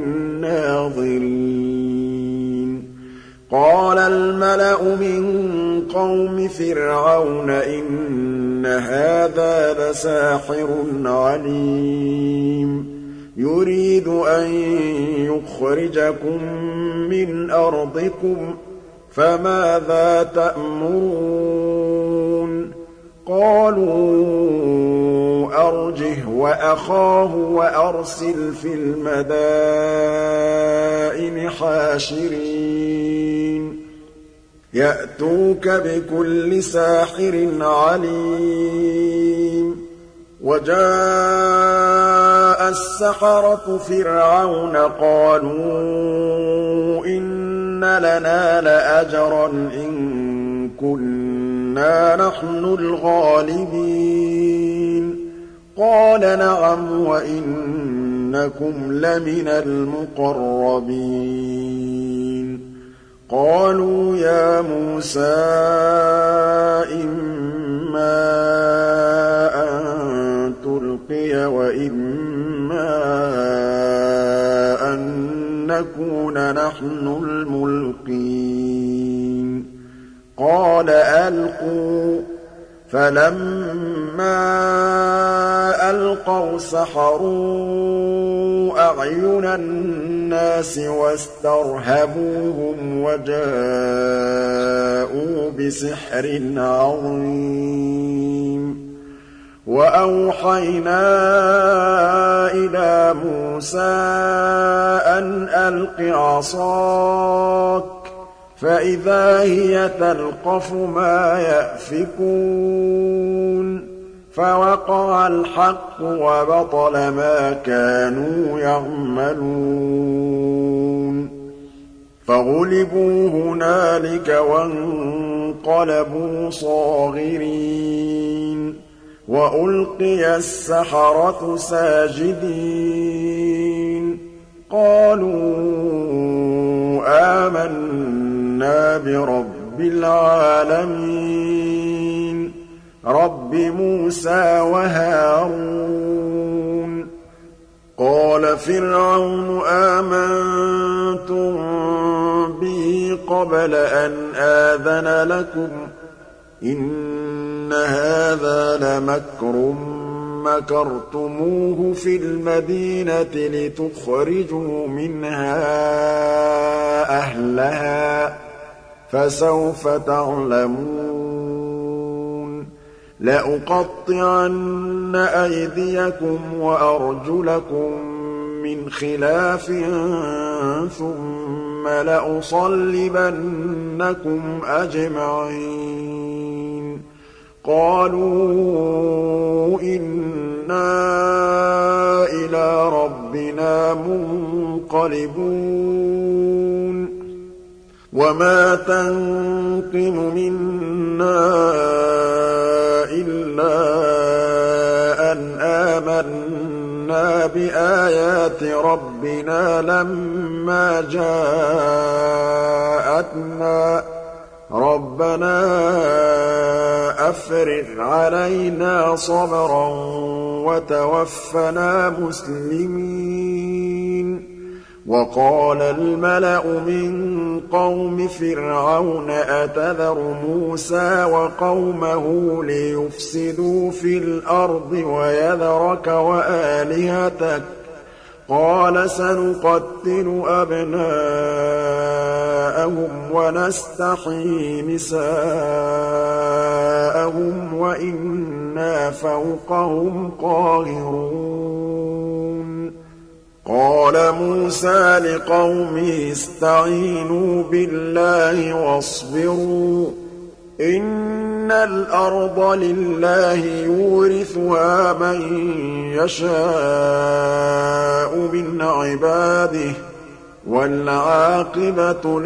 [SPEAKER 1] لِلنَّاظِرِينَ قَالَ الْمَلَأُ مِن قَوْمِ فِرْعَوْنَ إِنَّ هَٰذَا لَسَاحِرٌ عَلِيمٌ يُرِيدُ أَن يُخْرِجَكُم مِّنْ أَرْضِكُمْ فَمَاذَا تَأْمُرُونَ قَالُوا أَرْجِهْ وَأَخَاهُ وَأَرْسِلْ فِي الْمَدَائِنِ حَاشِرِينَ يَأْتُوكَ بِكُلِّ سَاحِرٍ عَلِيمٍ وَجَاءَ السَّحَرَةُ فِرْعَوْنَ قَالُوا إِنَّ لَنَا لَأَجْرًا إِن كُنَّا نَحْنُ الْغَالِبِينَ قَالَ نَعَمْ وَإِنَّكُمْ لَمِنَ الْمُقَرَّبِينَ قَالُوا يَا مُوسَىٰ إِمَّا أَن تُلْقِيَ وَإِمَّا أَن نَّكُونَ نَحْنُ الْمُلْقِينَ قَالَ أَلْقُوا ۖ فَلَمَّا أَلْقَوْا سَحَرُوا أَعْيُنَ النَّاسِ وَاسْتَرْهَبُوهُمْ وَجَاءُوا بِسِحْرٍ عَظِيمٍ وَأَوْحَيْنَا إِلَىٰ مُوسَىٰ أَنْ أَلْقِ عَصَاكَ ۖ فَإِذَا هِيَ تَلْقَفُ مَا يَأْفِكُونَ فَوَقَعَ الْحَقُّ وَبَطَلَ مَا كَانُوا يَعْمَلُونَ فَغُلِبُوا هُنَالِكَ وَانقَلَبُوا صَاغِرِينَ وَأُلْقِيَ السَّحَرَةُ سَاجِدِينَ قَالُوا آمَنَّا بِرَبِّ الْعَالَمِينَ رَبِّ مُوسَىٰ وَهَارُونَ قَالَ فِرْعَوْنُ آمَنتُم بِهِ قَبْلَ أَنْ آذَنَ لَكُمْ ۖ إِنَّ هَٰذَا لَمَكْرٌ مَّكَرْتُمُوهُ فِي الْمَدِينَةِ لِتُخْرِجُوا مِنْهَا أَهْلَهَا ۖ فَسَوْفَ تَعْلَمُونَ لَأُقَطِّعَنَّ أَيْدِيَكُمْ وَأَرْجُلَكُم مِّنْ خِلَافٍ ثُمَّ لَأُصَلِّبَنَّكُمْ أَجْمَعِينَ قَالُوا إِنَّا إِلَىٰ رَبِّنَا مُنقَلِبُونَ وَمَا تَنقِمُ مِنَّا إِلَّا أَنْ آمَنَّا بِآيَاتِ رَبِّنَا لَمَّا جَاءَتْنَا رَبَّنَا أَفْرِغْ عَلَيْنَا صَبْرًا وَتَوَفَّنَا مُسْلِمِينَ وَقَالَ الْمَلَأُ مِن قَوْمِ فِرْعَوْنَ أَتَذَرُ مُوسَىٰ وَقَوْمَهُ لِيُفْسِدُوا فِي الْأَرْضِ وَيَذَرَكَ وَآلِهَتَكَ ۚ قَالَ سَنُقَتِّلُ أَبْنَاءَهُمْ وَنَسْتَحْيِي نِسَاءَهُمْ وَإِنَّا فَوْقَهُمْ قَاهِرُونَ قَالَ مُوسَىٰ لِقَوْمِهِ اسْتَعِينُوا بِاللَّهِ وَاصْبِرُوا ۖ إِنَّ الْأَرْضَ لِلَّهِ يُورِثُهَا مَن يَشَاءُ مِنْ عِبَادِهِ ۖ وَالْعَاقِبَةُ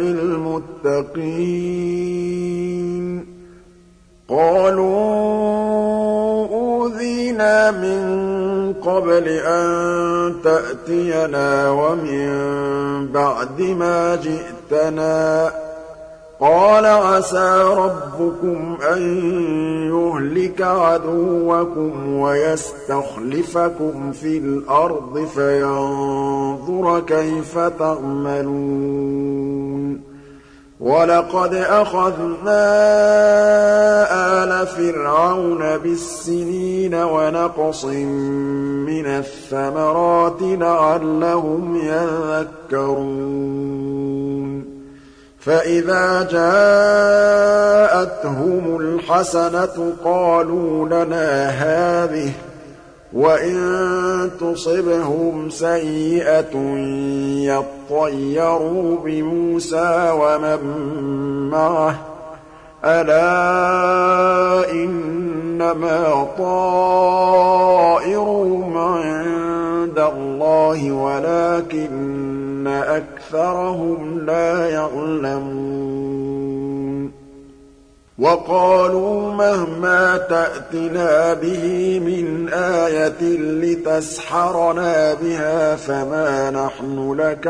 [SPEAKER 1] لِلْمُتَّقِينَ قَالُوا أُوذِينَا مِن قَبْلِ أَن تَأْتِيَنَا وَمِن بَعْدِ مَا جِئْتَنَا ۚ قَالَ عَسَىٰ رَبُّكُمْ أَن يُهْلِكَ عَدُوَّكُمْ وَيَسْتَخْلِفَكُمْ فِي الْأَرْضِ فَيَنظُرَ كَيْفَ تَعْمَلُونَ وَلَقَدْ أَخَذْنَا آلَ فِرْعَوْنَ بِالسِّنِينَ وَنَقْصٍ مِّنَ الثَّمَرَاتِ لَعَلَّهُمْ يَذَّكَّرُونَ فَإِذَا جَاءَتْهُمُ الْحَسَنَةُ قَالُوا لَنَا هَٰذِهِ ۖ وَإِن تُصِبْهُمْ سَيِّئَةٌ يَطَّيَّرُوا بِمُوسَىٰ وَمَن مَّعَهُ ۗ أَلَا إِنَّمَا طَائِرُهُمْ عِندَ اللَّهِ وَلَٰكِنَّ أَكْثَرَهُمْ لَا يَعْلَمُونَ وَقَالُوا مَهْمَا تَأْتِنَا بِهِ مِنْ آيَةٍ لِتَسْحَرَنَا بِهَا فَمَا نَحْنُ لَكَ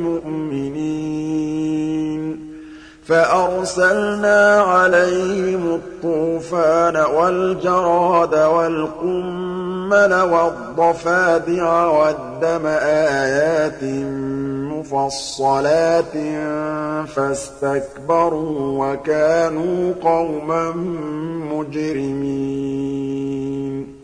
[SPEAKER 1] بِمُؤْمِنِينَ فَأَرْسَلْنَا عَلَيْهِمُ الطُّوفَانَ وَالْجَرَادَ وَالْقُمَّلَ وَالضَّفَادِعَ وَالدَّمَ آيَاتٍ مُّفَصَّلَاتٍ فَاسْتَكْبَرُوا وَكَانُوا قَوْمًا مُّجْرِمِينَ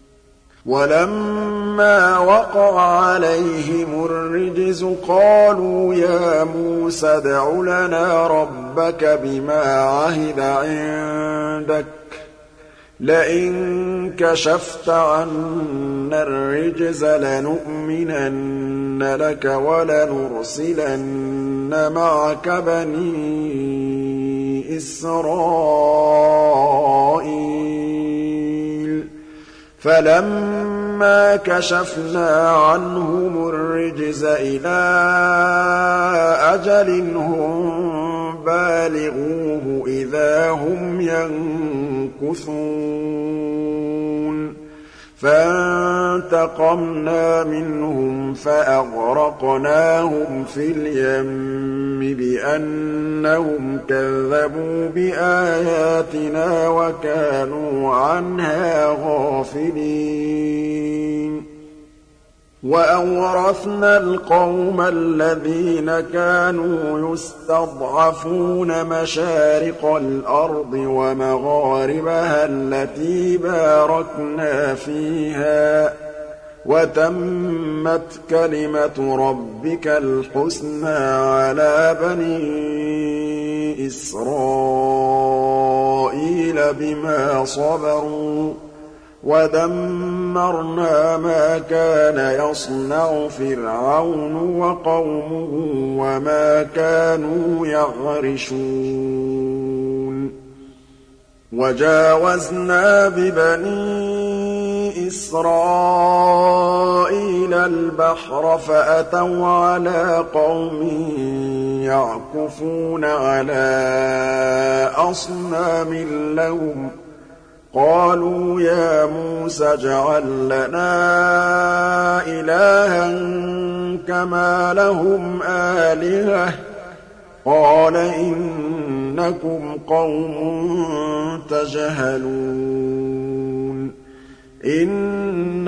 [SPEAKER 1] وَلَمَّا وَقَعَ عَلَيْهِمُ الرِّجْزُ قَالُوا يَا مُوسَى ادْعُ لَنَا رَبَّكَ بِمَا عَهِدَ عِندَكَ لَئِن كَشَفْتَ عَنَّا الرِّجْزَ لَنُؤْمِنَنَّ لَكَ وَلَنُرْسِلَنَّ مَعَكَ بَنِي إِسْرَائِيلَ فَلَمَّا كَشَفْنَا عَنْهُمُ الرِّجْزَ إِلَىٰ أَجَلٍ هُم بَالِغُوهُ إِذَا هُمْ يَنكُثُونَ فَانتَقَمْنَا مِنْهُمْ فَأَغْرَقْنَاهُمْ فِي الْيَمِّ بِأَنَّهُمْ كَذَّبُوا بِآيَاتِنَا وَكَانُوا عَنْهَا غَافِلِينَ وَأَوْرَثْنَا الْقَوْمَ الَّذِينَ كَانُوا يُسْتَضْعَفُونَ مَشَارِقَ الْأَرْضِ وَمَغَارِبَهَا الَّتِي بَارَكْنَا فِيهَا ۖ وَتَمَّتْ كَلِمَةُ رَبِّكَ الْحُسْنَىٰ عَلَىٰ بَنِي إِسْرَائِيلَ بِمَا صَبَرُوا ۖ وَدَمَّرْنَا مَا كَانَ يَصْنَعُ فِرْعَوْنُ وَقَوْمُهُ وَمَا كَانُوا يَعْرِشُونَ وَجَاوَزْنَا بِبَنِي إِسْرَائِيلَ الْبَحْرَ فَأَتَوْا عَلَىٰ قَوْمٍ يَعْكُفُونَ عَلَىٰ أَصْنَامٍ لَّهُمْ قَالُوا يَا مُوسَى اجْعَل لَّنَا إِلَٰهًا كَمَا لَهُمْ آلِهَةٌ ۚ قَالَ إِنَّكُمْ قَوْمٌ تَجْهَلُونَ إِنَّ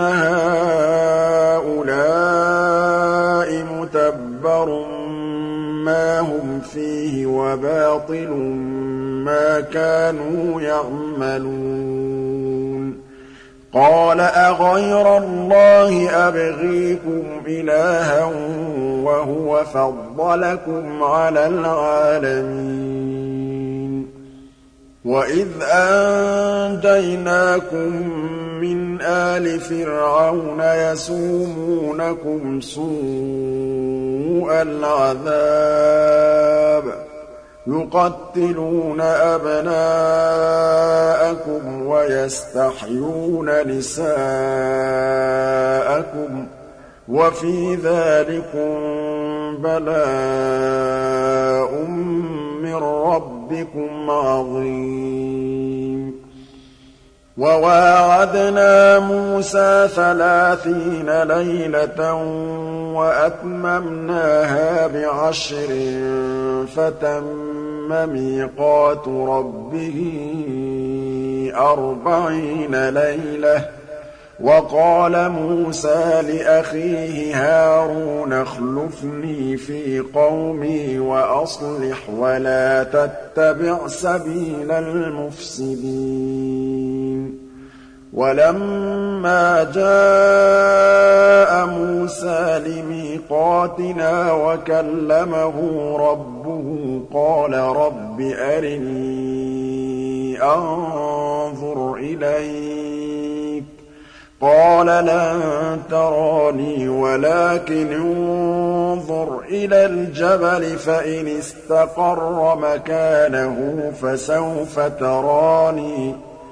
[SPEAKER 1] هَٰؤُلَاءِ مُتَبَّرٌ مَّا هُمْ فِيهِ وَبَاطِلٌ مَّا كَانُوا يَعْمَلُونَ قَالَ أَغَيْرَ اللَّهِ أَبْغِيكُمْ إِلَٰهًا وَهُوَ فَضَّلَكُمْ عَلَى الْعَالَمِينَ وَإِذْ أَنجَيْنَاكُم مِّنْ آلِ فِرْعَوْنَ يَسُومُونَكُمْ سُوءَ الْعَذَابِ يُقَتِّلُونَ أَبْنَاءَكُمْ وَيَسْتَحْيُونَ نِسَاءَكُمْ ۚ وَفِي ذَٰلِكُم بَلَاءٌ مِّن رَّبِّكُمْ عَظِيمٌ وَوَاعَدْنَا مُوسَىٰ ثَلَاثِينَ لَيْلَةً وَأَتْمَمْنَاهَا بِعَشْرٍ فَتَمَّ مِيقَاتُ رَبِّهِ أَرْبَعِينَ لَيْلَةً ۚ وَقَالَ مُوسَىٰ لِأَخِيهِ هَارُونَ اخْلُفْنِي فِي قَوْمِي وَأَصْلِحْ وَلَا تَتَّبِعْ سَبِيلَ الْمُفْسِدِينَ وَلَمَّا جَاءَ مُوسَىٰ لِمِيقَاتِنَا وَكَلَّمَهُ رَبُّهُ قَالَ رَبِّ أَرِنِي أَنظُرْ إِلَيْكَ ۚ قَالَ لَن تَرَانِي وَلَٰكِنِ انظُرْ إِلَى الْجَبَلِ فَإِنِ اسْتَقَرَّ مَكَانَهُ فَسَوْفَ تَرَانِي ۚ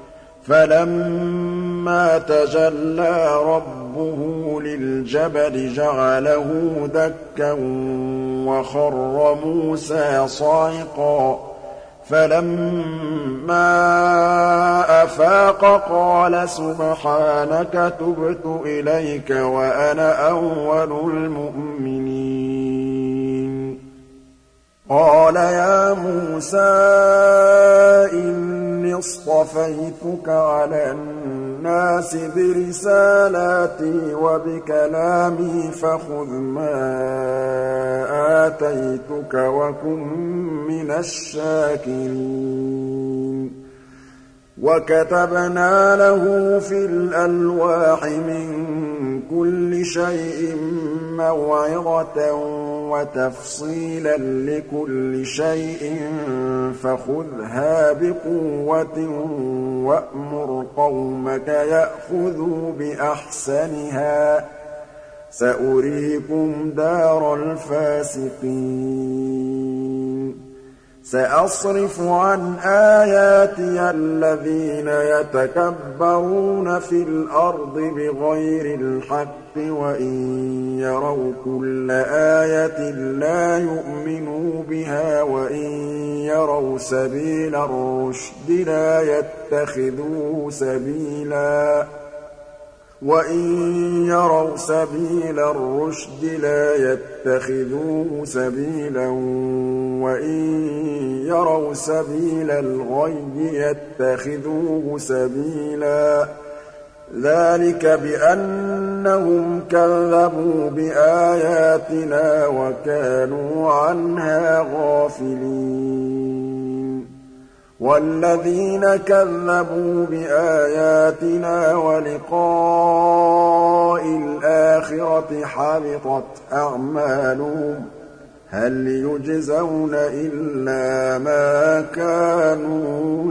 [SPEAKER 1] فَلَمَّا تَجَلَّىٰ رَبُّهُ لِلْجَبَلِ جَعَلَهُ دَكًّا وَخَرَّ مُوسَىٰ صَعِقًا ۚ فَلَمَّا أَفَاقَ قَالَ سُبْحَانَكَ تُبْتُ إِلَيْكَ وَأَنَا أَوَّلُ الْمُؤْمِنِينَ قَالَ يَا مُوسَىٰ إِنِّي اصْطَفَيْتُكَ عَلَى النَّاسِ بِرِسَالَاتِي وَبِكَلَامِي فَخُذْ مَا آتَيْتُكَ وَكُن مِّنَ الشَّاكِرِينَ وَكَتَبْنَا لَهُ فِي الْأَلْوَاحِ مِن كُلِّ شَيْءٍ مَّوْعِظَةً وَتَفْصِيلًا لِّكُلِّ شَيْءٍ فَخُذْهَا بِقُوَّةٍ وَأْمُرْ قَوْمَكَ يَأْخُذُوا بِأَحْسَنِهَا ۚ سَأُرِيكُمْ دَارَ الْفَاسِقِينَ سَأَصْرِفُ عَنْ آيَاتِيَ الَّذِينَ يَتَكَبَّرُونَ فِي الْأَرْضِ بِغَيْرِ الْحَقِّ وَإِن يَرَوْا كُلَّ آيَةٍ لَّا يُؤْمِنُوا بِهَا وَإِن يَرَوْا سَبِيلَ الرُّشْدِ لَا يَتَّخِذُوهُ سَبِيلًا وَإِن يَرَوْا سَبِيلَ الرُّشْدِ لَا يَتَّخِذُوهُ سَبِيلًا وَإِن يَرَوْا سَبِيلَ الْغَيِّ يَتَّخِذُوهُ سَبِيلًا ذَٰلِكَ بِأَنَّهُمْ كَذَّبُوا بِآيَاتِنَا وَكَانُوا عَنْهَا غَافِلِينَ وَالَّذِينَ كَذَّبُوا بِآيَاتِنَا وَلِقَاءِ الْآخِرَةِ حَبِطَتْ أَعْمَالُهُمْ هَلْ يُجْزَوْنَ إِلَّا مَا كَانُوا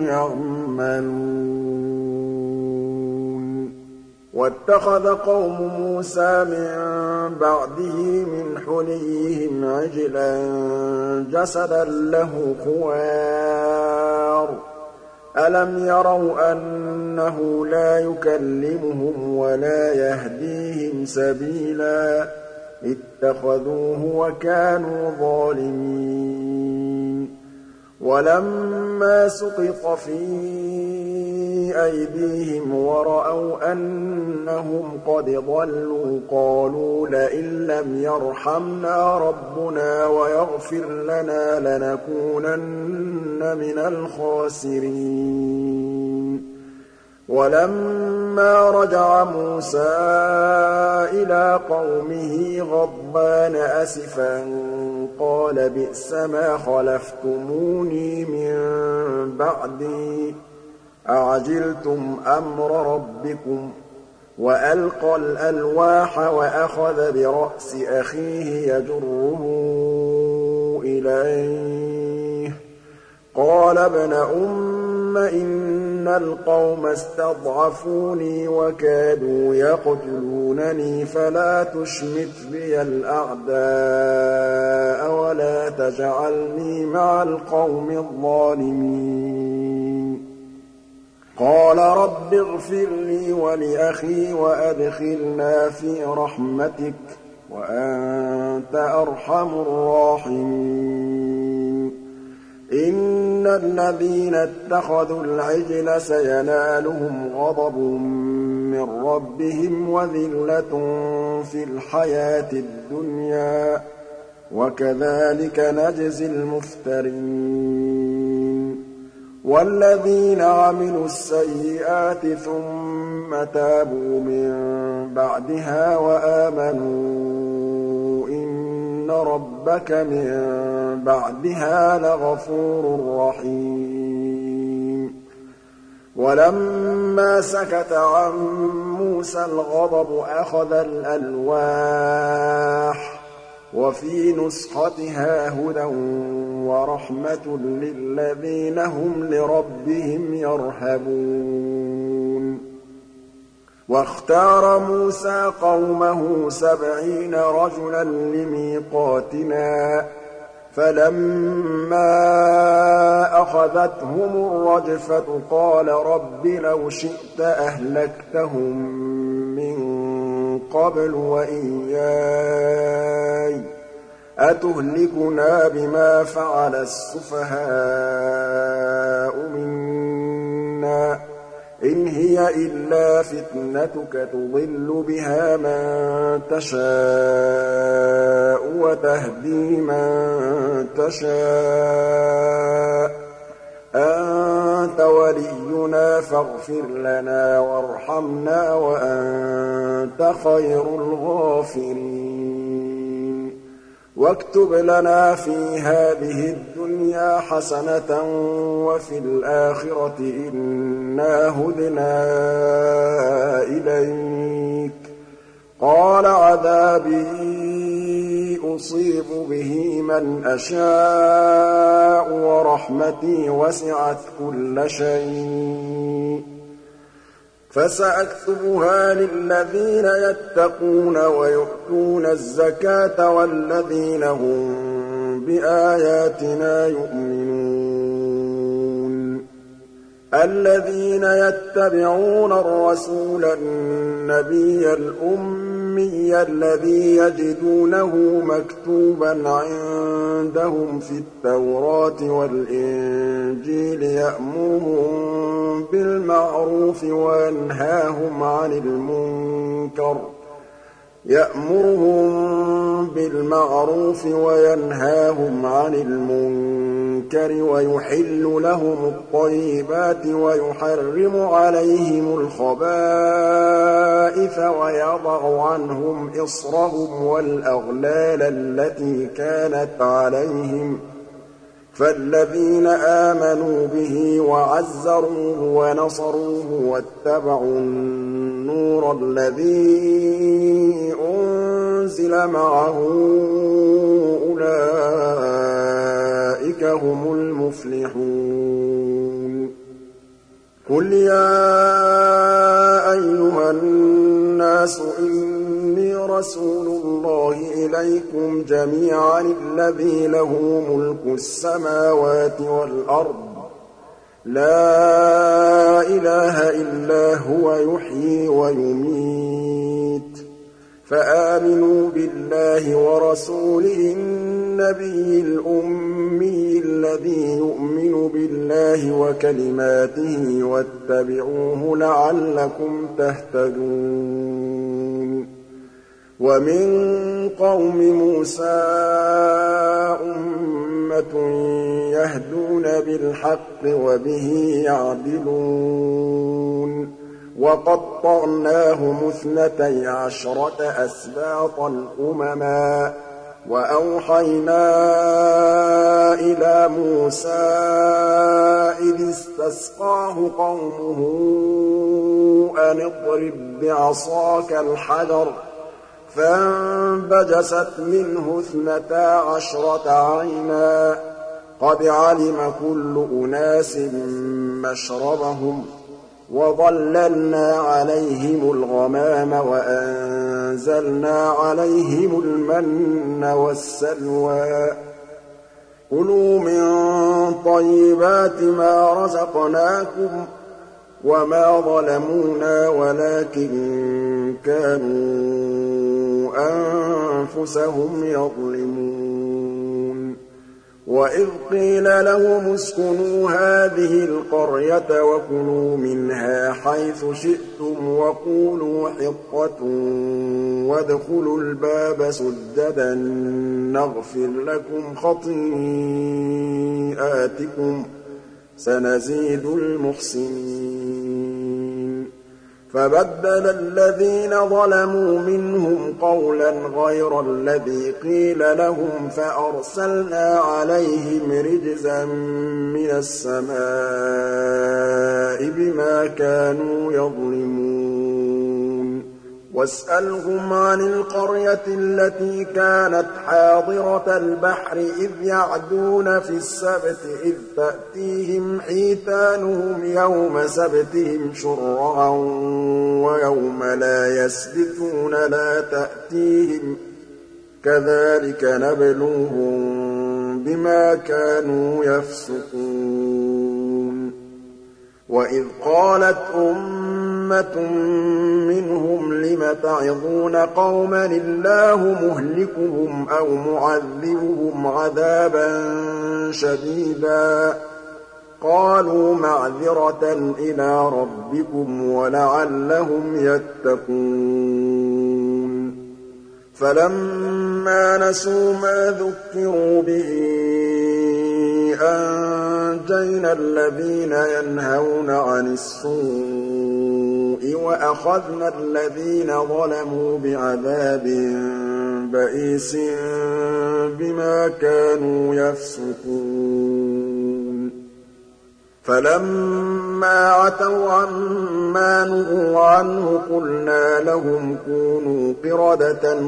[SPEAKER 1] يَعْمَلُونَ وَاتَّخَذَ قَوْمُ مُوسَىٰ مِن بَعْدِهِ مِنْ حُلِيِّهِمْ عِجْلًا جَسَدًا لَّهُ خُوَارٌ ۚ أَلَمْ يَرَوْا أَنَّهُ لَا يُكَلِّمُهُمْ وَلَا يَهْدِيهِمْ سَبِيلًا ۘ اتَّخَذُوهُ وَكَانُوا ظَالِمِينَ وَلَمَّا سُقِطَ فِي أَيْدِيهِمْ وَرَأَوْا أَنَّهُمْ قَدْ ضَلُّوا قَالُوا لَئِن لَّمْ يَرْحَمْنَا رَبُّنَا وَيَغْفِرْ لَنَا لَنَكُونَنَّ مِنَ الْخَاسِرِينَ وَلَمَّا رَجَعَ مُوسَىٰ إِلَىٰ قَوْمِهِ غَضْبَانَ أَسِفًا قَالَ بِئْسَمَا خَلَفْتُمُونِي مِن بَعْدِي أَعَجِلْتُمْ أَمْرَ رَبِّكُمْ ۖ وَأَلْقَى الْأَلْوَاحَ وَأَخَذَ بِرَأْسِ أَخِيهِ يَجُرُّهُ إِلَيْهِ قَالَ ابْنَ أُمَّ إِنَّ الْقَوْمَ اسْتَضْعَفُونِي وَكَادُوا يَقْتُلُونَنِي فَلَا تُشْمِتْ بِيَ الْأَعْدَاءَ وَلَا تَجْعَلْنِي مَعَ الْقَوْمِ الظَّالِمِينَ قَالَ رَبِّ اغْفِرْ لِي وَلِأَخِي وَأَدْخِلْنَا فِي رَحْمَتِكَ ۖ وَأَنتَ أَرْحَمُ الرَّاحِمِينَ إِنَّ الَّذِينَ اتَّخَذُوا الْعِجْلَ سَيَنَالُهُمْ غَضَبٌ مِّن رَّبِّهِمْ وَذِلَّةٌ فِي الْحَيَاةِ الدُّنْيَا ۚ وَكَذَٰلِكَ نَجْزِي الْمُفْتَرِينَ وَالَّذِينَ عَمِلُوا السَّيِّئَاتِ ثُمَّ تَابُوا مِن بَعْدِهَا وَآمَنُوا إِنَّ رَبَّكَ مِن بَعْدِهَا لَغَفُورٌ رَّحِيمٌ وَلَمَّا سَكَتَ عَن مُّوسَى الْغَضَبُ أَخَذَ الْأَلْوَاحَ ۖ وَفِي نُسْخَتِهَا هُدًى وَرَحْمَةٌ لِّلَّذِينَ هُمْ لِرَبِّهِمْ يَرْهَبُونَ وَاخْتَارَ مُوسَىٰ قَوْمَهُ سَبْعِينَ رَجُلًا لِّمِيقَاتِنَا فَلَمَّا أَخَذَتْهُمُ الرَّجْفَةُ قَالَ رَبِّ لَوْ شِئْتَ أَهْلَكْتَهُم مِّن قَبْلُ وَإِيَّايَ أَتُهْلِكُنَا بِمَا فَعَلَ السُّفَهَاءُ مِنَّا ۖ إِنْ هِيَ إِلَّا فِتْنَتُكَ تُضِلُّ بِهَا مَن تَشَاءُ وَتَهْدِي مَن تَشَاءُ ۖ أَنتَ وَلِيُّنَا فَاغْفِرْ لَنَا وَارْحَمْنَا وَأَنتَ خَيْرُ الْغَافِرِينَ وَاكْتُبْ لَنَا فِي هَٰذِهِ الدُّنْيَا حَسَنَةً وَفِي الْآخِرَةِ إِنَّا هُدْنَا إِلَيْكَ ۚ قَالَ عَذَابِي أُصِيبُ بِهِ مَنْ أَشَاءُ وَرَحْمَتِي وَسِعَتْ كُلَّ شَيْءٍ ۚ فَسَأَكْتُبُهَا لِلَّذِينَ يَتَّقُونَ وَيُؤْتُونَ الزَّكَاةَ وَالَّذِينَ هُم بِآيَاتِنَا يُؤْمِنُونَ الَّذِينَ يَتَّبِعُونَ الرَّسُولَ النَّبِيَّ الْأُمِّيَّ الَّذِي يَجِدُونَهُ مَكْتُوبًا عِندَهُمْ فِي التَّوْرَاةِ وَالْإِنجِيلِ يَأْمُرُهُم بِالْمَعْرُوفِ وَيَنْهَاهُمْ عَنِ الْمُنكَرِ يَأْمُرُهُم بِالْمَعْرُوفِ وَيَنْهَاهُمْ عَنِ الْمُنكَرِ وَيُحِلُّ لَهُمُ الطَّيِّبَاتِ وَيُحَرِّمُ عَلَيْهِمُ الْخَبَائِثَ وَيَضَعُ عَنْهُمْ إِصْرَهُمْ وَالْأَغْلَالَ الَّتِي كَانَتْ عَلَيْهِمْ ۚ فَالَّذِينَ آمَنُوا بِهِ وَعَزَّرُوهُ وَنَصَرُوهُ وَاتَّبَعُوا النُّورَ الَّذِي أُنزِلَ مَعَهُ أُولَٰئِكَ هُمُ الْمُفْلِحُونَ قُلْ يَا أَيُّهَا النَّاسُ إِنِّي رَسُولُ اللَّهِ إِلَيْكُمْ جَمِيعًا الَّذِي لَهُ مُلْكُ السَّمَاوَاتِ وَالْأَرْضِ ۖ لَا إِلَٰهَ إِلَّا هُوَ يُحْيِي وَيُمِيتُ ۖ فَآمِنُوا بِاللَّهِ وَرَسُولِهِ النَّبِيِّ الْأُمِّيِّ الَّذِي يُؤْمِنُ بِاللَّهِ وَكَلِمَاتِهِ وَاتَّبِعُوهُ لَعَلَّكُمْ تَهْتَدُونَ وَمِن قَوْمِ مُوسَىٰ أُمَّةٌ يَهْدُونَ بِالْحَقِّ وَبِهِ يَعْدِلُونَ وَقَطَّعْنَاهُمُ اثْنَتَيْ عَشْرَةَ أَسْبَاطًا أُمَمًا ۚ وَأَوْحَيْنَا إِلَىٰ مُوسَىٰ إِذِ اسْتَسْقَاهُ قَوْمُهُ أَنِ اضْرِب بِّعَصَاكَ الْحَجَرَ ۖ فَانبَجَسَتْ مِنْهُ اثْنَتَا عَشْرَةَ عَيْنًا ۖ قَدْ عَلِمَ كُلُّ أُنَاسٍ مَّشْرَبَهُمْ ۖ وَظَلَّلْنَا عَلَيْهِمُ الْغَمَامَ وَأَنزَلْنَا عَلَيْهِمُ الْمَنَّ وَالسَّلْوَىٰ ۖ كُلُوا مِن طَيِّبَاتِ مَا رَزَقْنَاكُمْ ۚ وَمَا ظَلَمُونَا وَلَٰكِن كَانُوا أَنفُسَهُمْ يَظْلِمُونَ وَإِذْ قِيلَ لَهُمُ اسْكُنُوا هَٰذِهِ الْقَرْيَةَ وَكُلُوا مِنْهَا حَيْثُ شِئْتُمْ وَقُولُوا حِطَّةٌ وَادْخُلُوا الْبَابَ سُجَّدًا نَّغْفِرْ لَكُمْ خَطِيئَاتِكُمْ ۚ سَنَزِيدُ الْمُحْسِنِينَ فَبَدَّلَ الَّذِينَ ظَلَمُوا مِنْهُمْ قَوْلًا غَيْرَ الَّذِي قِيلَ لَهُمْ فَأَرْسَلْنَا عَلَيْهِمْ رِجْزًا مِّنَ السَّمَاءِ بِمَا كَانُوا يَظْلِمُونَ واسألهم عن القرية التي كانت حاضرة البحر إذ يعدون في السبت إذ تأتيهم حيتانهم يوم سبتهم شرعا ويوم لا يسبتون لا تأتيهم كذلك نبلوهم بما كانوا يفسقون وإذ قالت أمة منهم لم تعظون قوما الله مهلكهم أو معذبهم عذابا شديدا قالوا معذرة إلى ربكم ولعلهم يتقون فلما نسوا ما ذكروا به أنجينا الذين ينهون عن السوء وأخذنا الذين ظلموا بعذاب بئيس بما كانوا يفسقون فلما عتوا عما نهوا عنه قلنا لهم كونوا قردة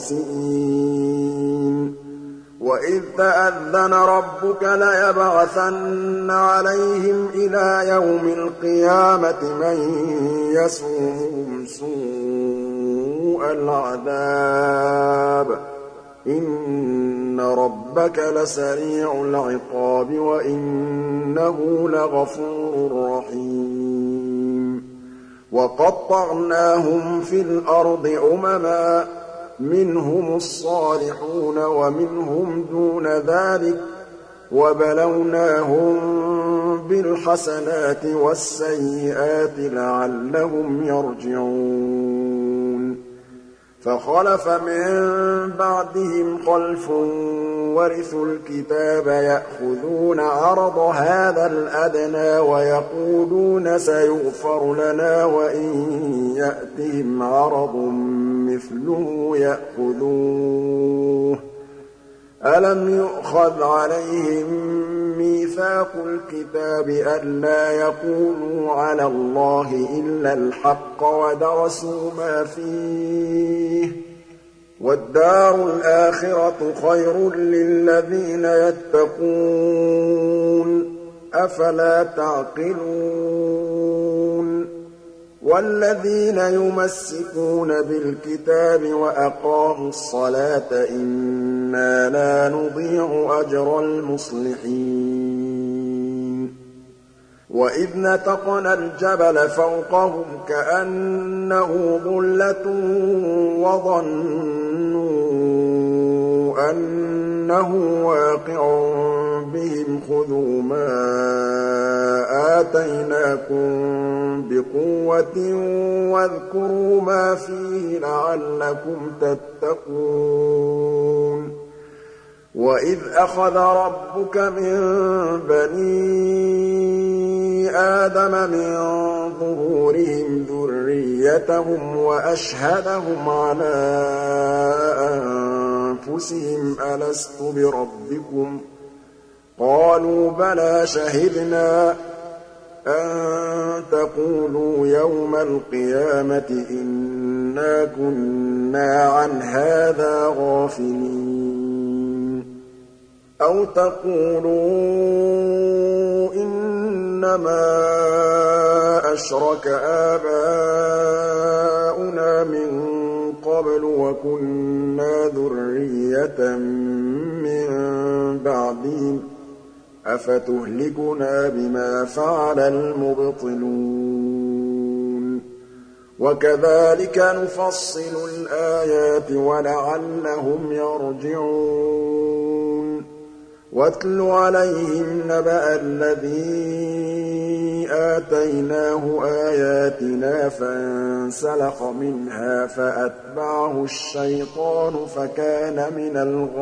[SPEAKER 1] خاسئين وإذ تأذن ربك ليبعثن عليهم إلى يوم القيامة من يسومهم سوء العذاب إن ربك لسريع العقاب وإنه لغفور رحيم وقطعناهم في الأرض أمما منهم الصالحون ومنهم دون ذلك وبلوناهم بالحسنات والسيئات لعلهم يرجعون فخلف من بعدهم خلف ورثوا الكتاب يأخذون عرض هذا الأدنى ويقولون سيغفر لنا وإن يأتهم عرض مثله يأخذوه ألم يؤخذ عليهم ميثاق الكتاب ألا يقولوا على الله إلا الحق ودرسوا ما فيه والدار الآخرة خير للذين يتقون أفلا تعقلون والذين يمسكون بالكتاب وأقاموا الصلاة إنا لا نضيع أجر المصلحين وإذ نتقنا الجبل فوقهم كأنه ظلة وظنوا أنه واقع بهم خذوا ما آتيناكم بقوة واذكروا ما فيه لعلكم تتقون وإذ أخذ ربك من بني آدم من ظهورهم ذريتهم وأشهدهم على أنفسهم ألست بربكم قالوا بلى شهدنا أن تقولوا يوم القيامة إنا كنا عن هذا غافلين أو تقولوا إنما أشرك آباؤنا من قبل وكنا ذرية من بعدهم أفتهلكنا بما فعل المبطلون وكذلك نفصل الآيات ولعلهم يرجعون واتل عليهم نبأ الذي آتيناه آياتنا فانسلخ منها فأتبعه الشيطان فكان من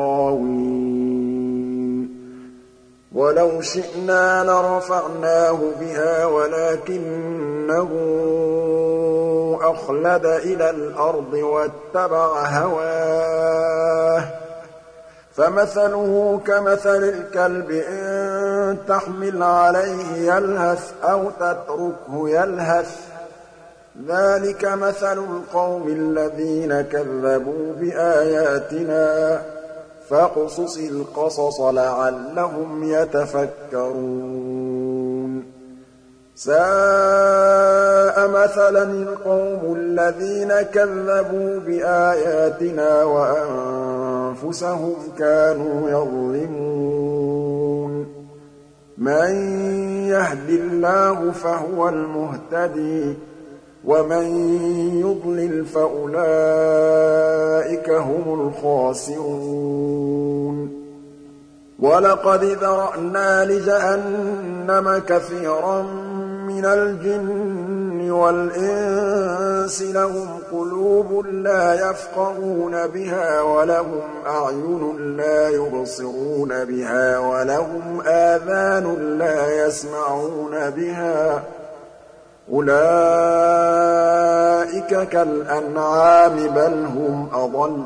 [SPEAKER 1] الغاوين ولو شئنا لرفعناه بها ولكنه أخلد إلى الأرض واتبع هواه فمثله كمثل الكلب إن تحمل عليه يلهث أو تتركه يلهث ذَٰلِكَ مَثَلُ الْقَوْمِ الَّذِينَ كَذَّبُوا بِآيَاتِنَا ۖ فَاقْصُصِ الْقَصَصَ لَعَلَّهُمْ يَتَفَكَّرُونَ سَاءَ مَثَلًا الْقَوْمُ الَّذِينَ كَذَّبُوا بِآيَاتِنَا وَأَنفُسَهُمْ كَانُوا يَظْلِمُونَ مَن يَهْدِ اللَّهُ فَهُوَ الْمُهْتَدِي ۖ وَمَن يُضْلِلْ فَأُولَٰئِكَ هُمُ الْخَاسِرُونَ وَلَقَدْ ذَرَأْنَا لِجَهَنَّمَ كَثِيرًا مِّنَ الْجِنِّ وَالْإِنسِ لَهُمْ قُلُوبٌ لَّا يَفْقَهُونَ بِهَا وَلَهُمْ أَعْيُنٌ لَّا يُبْصِرُونَ بِهَا وَلَهُمْ آذَانٌ لَّا يَسْمَعُونَ بِهَا ۚ أُولَٰئِكَ كَالْأَنْعَامِ بَلْ هُمْ أَضَلُّ ۚ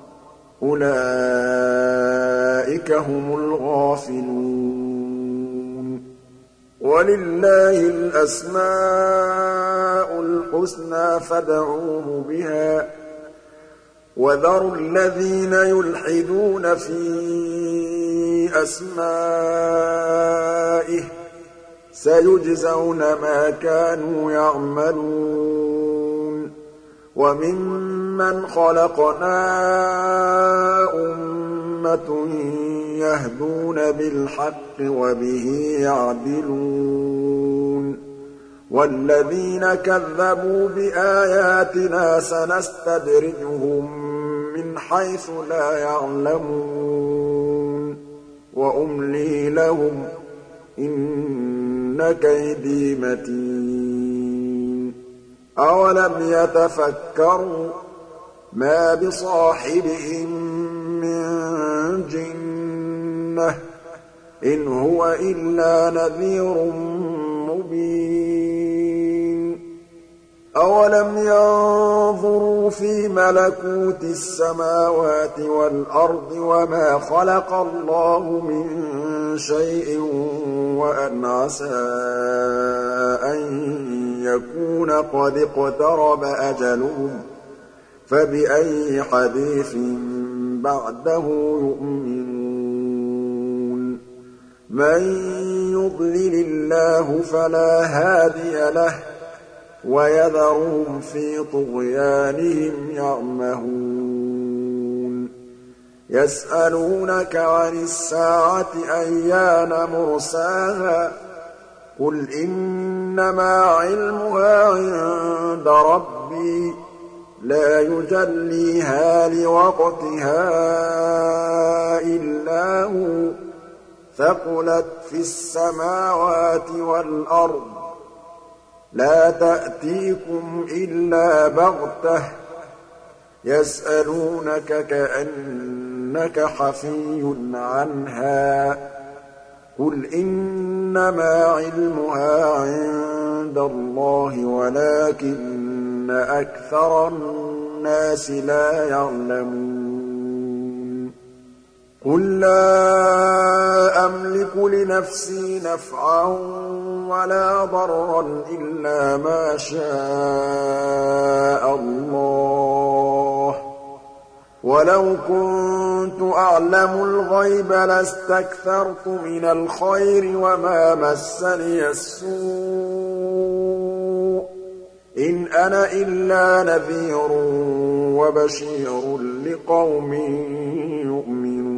[SPEAKER 1] أُولَٰئِكَ هُمُ الْغَافِلُونَ وَلِلَّهِ الْأَسْمَاءُ الْحُسْنَىٰ فَادْعُوهُ بِهَا ۖ وَذَرُوا الَّذِينَ يُلْحِدُونَ فِي أَسْمَائِهِ ۚ سَيُجْزَوْنَ مَا كَانُوا يَعْمَلُونَ وَمِمَّنْ خَلَقْنَا أُمَّةٌ يَهْدُونَ بِالْحَقِّ وَبِهِ يَعْدِلُونَ وَالَّذِينَ كَذَّبُوا بِآيَاتِنَا سَنَسْتَدْرِجُهُم مِّنْ حَيْثُ لَا يَعْلَمُونَ وَأُمْلِي لَهُمْ ۚ إِنَّ كَيْدِي مَتِينٌ أَوَلَمْ يَتَفَكَّرُوا مَا بِصَاحِبِهِم مِّن جِنَّةٍ إِنْ هُوَ إِلَّا نَذِيرٌ مُّبِينٌ أَوَلَمْ يَنظُرُوا فِي مَلَكُوتِ السَّمَاوَاتِ وَالْأَرْضِ وَمَا خَلَقَ اللَّهُ مِن شَيْءٍ وَأَنْ عَسَىٰ أَن يَكُونَ قَدِ اقْتَرَبَ أَجَلُهُمْ ۖ فَبِأَيِّ حَدِيثٍ بَعْدَهُ يُؤْمِنُونَ مَن يُضْلِلِ اللَّهُ فَلَا هَادِيَ لَهُ وَيَذَرُهُمْ فِي طُغْيَانِهِمْ يَعْمَهُونَ يَسْأَلُونَكَ عَنِ السَّاعَةِ أَيَّانَ مُرْسَاهَا ۖ قُلْ إِنَّمَا عِلْمُهَا عِندَ رَبِّي ۖ لَا يُجَلِّيهَا لِوَقْتِهَا إِلَّا هُوَ ۚ ثَقُلَتْ فِي السَّمَاوَاتِ وَالْأَرْضِ ۚ لَا تَأْتِيكُمْ إِلَّا بَغْتَةً ۗ يَسْأَلُونَكَ كَأَنَّكَ حَفِيٌّ عَنْهَا ۖ قُلْ إِنَّمَا عِلْمُهَا عِندَ اللَّهِ وَلَٰكِنَّ أَكْثَرَ النَّاسِ لَا يَعْلَمُونَ قُل لَّا أَمْلِكُ لِنَفْسِي نَفْعًا وَلَا ضَرًّا إِلَّا مَا شَاءَ اللَّهُ ۗ وَلَوْ كُنتُ أَعْلَمُ الْغَيْبَ لَاسْتَكْثَرْتُ مِنَ الْخَيْرِ وَمَا مَسَّنِيَ السُّوءُ ۚ إِنْ أَنَا إِلَّا نَذِيرٌ وَبَشِيرٌ لِّقَوْمٍ يُؤْمِنُونَ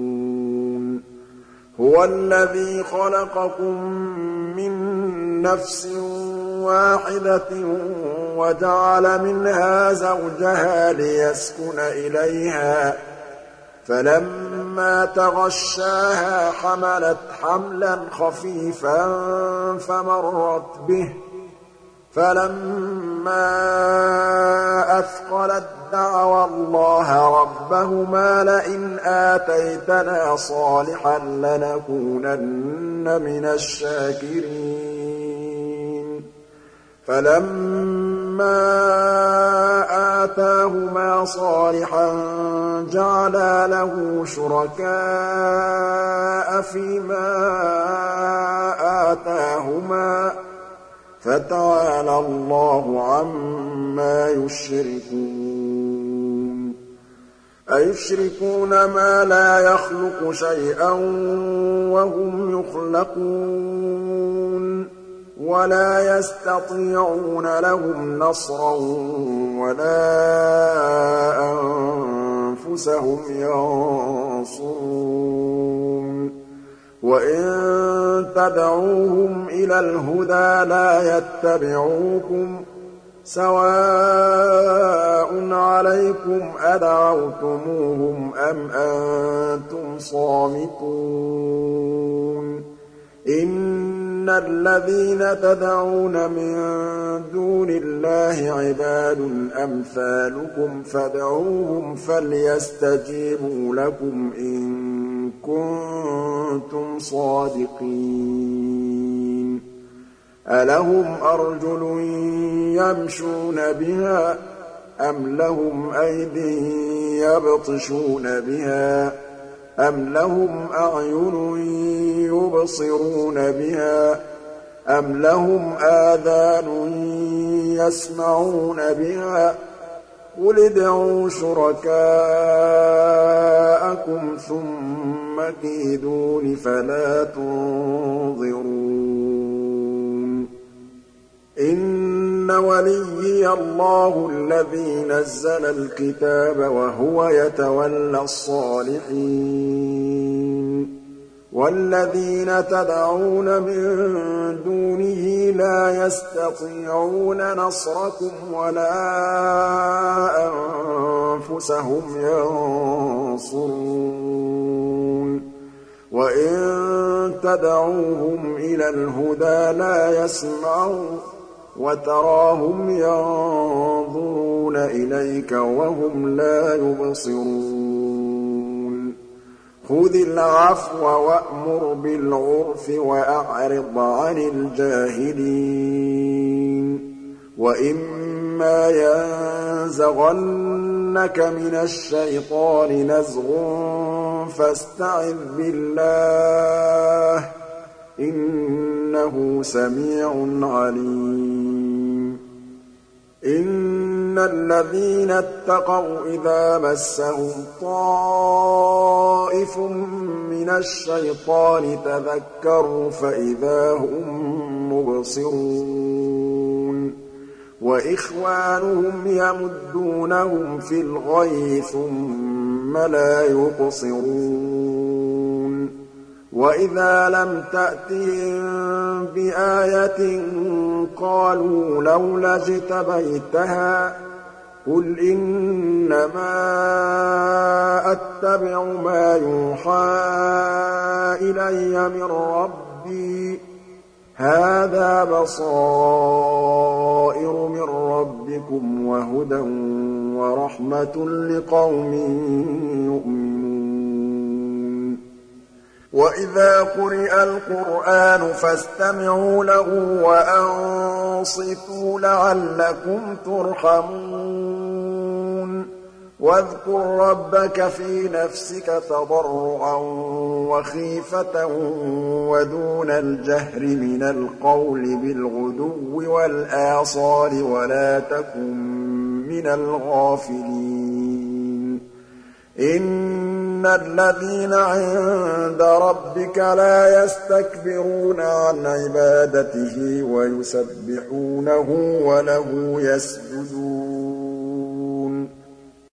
[SPEAKER 1] هُوَ الَّذِي خَلَقَكُم مِّن نَّفْسٍ وَاحِدَةٍ وَجَعَلَ مِنْهَا زَوْجَهَا لِيَسْكُنَ إِلَيْهَا ۖ فَلَمَّا تَغَشَّاهَا حَمَلَتْ حَمْلًا خَفِيفًا فَمَرَّتْ بِهِ ۖ فَلَمَّا أَثْقَلَت دَّعَوَا اللَّهَ رَبَّهُمَا لَئِنْ آتَيْتَنَا صَالِحًا لَّنَكُونَنَّ مِنَ الشَّاكِرِينَ فَلَمَّا آتَاهُمَا صَالِحًا جَعَلَا لَهُ شُرَكَاءَ فِيمَا آتَاهُمَا فَتَعَالَى اللَّهُ عَمَّا يُشْرِكُونَ أَيُشْرِكُونَ مَا لَا يَخْلُقُ شَيْئًا وَهُمْ يُخْلَقُونَ وَلَا يَسْتَطِيعُونَ لَهُمْ نَصْرًا وَلَا أَنفُسَهُمْ يَنصُرُونَ وَإِن تَدْعُوهُمْ إِلَى الْهُدَىٰ لَا يَتَّبِعُوكُمْ ۚ سَوَاءٌ عَلَيْكُمْ أَدَعَوْتُمُوهُمْ أَمْ أَنتُمْ صَامِتُونَ إِنَّ الَّذِينَ تَدْعُونَ مِن دُونِ اللَّهِ عِبَادٌ أَمْثَالُكُمْ فَادْعُوهُمْ فَلْيَسْتَجِيبُوا لَكُمْ إِن كُنتُمْ صَادِقِينَ أَلَهُمْ أَرْجُلٌ يَمْشُونَ بِهَا أَمْ لَهُمْ أَيْدٍ يَبْطِشُونَ بِهَا أَمْ لَهُمْ أَعْيُنٌ يُبْصِرُونَ بِهَا أَمْ لَهُمْ آذَانٌ يَسْمَعُونَ بِهَا قُلِ ادْعُوا شُرَكَاءَكُمْ ثُمَّ كِيدُونِ فَلَا تُنظِرُونِ إِنَّ وَلِيِّيَ اللَّهُ الَّذِي نَزَّلَ الْكِتَابَ وَهُوَ يَتَوَلَّى الصَّالِحِينَ وَالَّذِينَ تَدْعُونَ مِن دُونِهِ لَا يَسْتَطِيعُونَ نَصْرَكُمْ وَلَا أَنفُسَهُمْ يَنصُرُونَ وَإِن تَدْعُوهُمْ إِلَى الْهُدَىٰ لَا يَسْمَعُوا وَتَرَاهُمْ يَنظُرُونَ إِلَيْكَ وَهُمْ لَا يُبْصِرُونَ خُذِ الْعَفْوَ وَأْمُرْ بِالْعُرْفِ وَأَعْرِضْ عَنِ الْجَاهِلِينَ وَإِمَّا يَنزَغَنَّكَ مِنَ الشَّيْطَانِ نَزْغٌ فَاسْتَعِذْ بِاللَّهِ ۖ إِنَّهُ سَمِيعٌ عَلِيمٌ إِنَّ الَّذِينَ اتَّقَوْا إِذَا مَسَّهُمْ طَائِفٌ مِّنَ الشَّيْطَانِ تَذَكَّرُوا فَإِذَا هُم مُّبْصِرُونَ وَإِخْوَانُهُمْ يَمُدُّونَهُمْ فِي الْغَيِّ ثُمَّ لَا يُقْصِرُونَ وَإِذَا لَمْ تَأْتِهِم بِآيَةٍ قَالُوا لَوْلَا اجْتَبَيْتَهَا قُلْ إِنَّمَا أَتَّبِعُ مَا يُوحَىٰ إِلَيَّ مِن رَّبِّي ۚ هَٰذَا بَصَائِرُ مِن رَّبِّكُمْ وَهُدًى وَرَحْمَةٌ لِّقَوْمٍ يُؤْمِنُونَ وَإِذَا قُرِئَ الْقُرْآنُ فَاسْتَمِعُوا لَهُ وَأَنصِتُوا لَعَلَّكُمْ تُرْحَمُونَ وَاذْكُر رَّبَّكَ فِي نَفْسِكَ تَضَرُّعًا وَخِيفَةً وَدُونَ الْجَهْرِ مِنَ الْقَوْلِ بِالْغُدُوِّ وَالْآصَالِ وَلَا تَكُن مِّنَ الْغَافِلِينَ إِنَّ الَّذِينَ عِندَ رَبِّكَ لَا يَسْتَكْبِرُونَ عَنْ عِبَادَتِهِ وَيُسَبِّحُونَهُ وَلَهُ يَسْجُدُونَ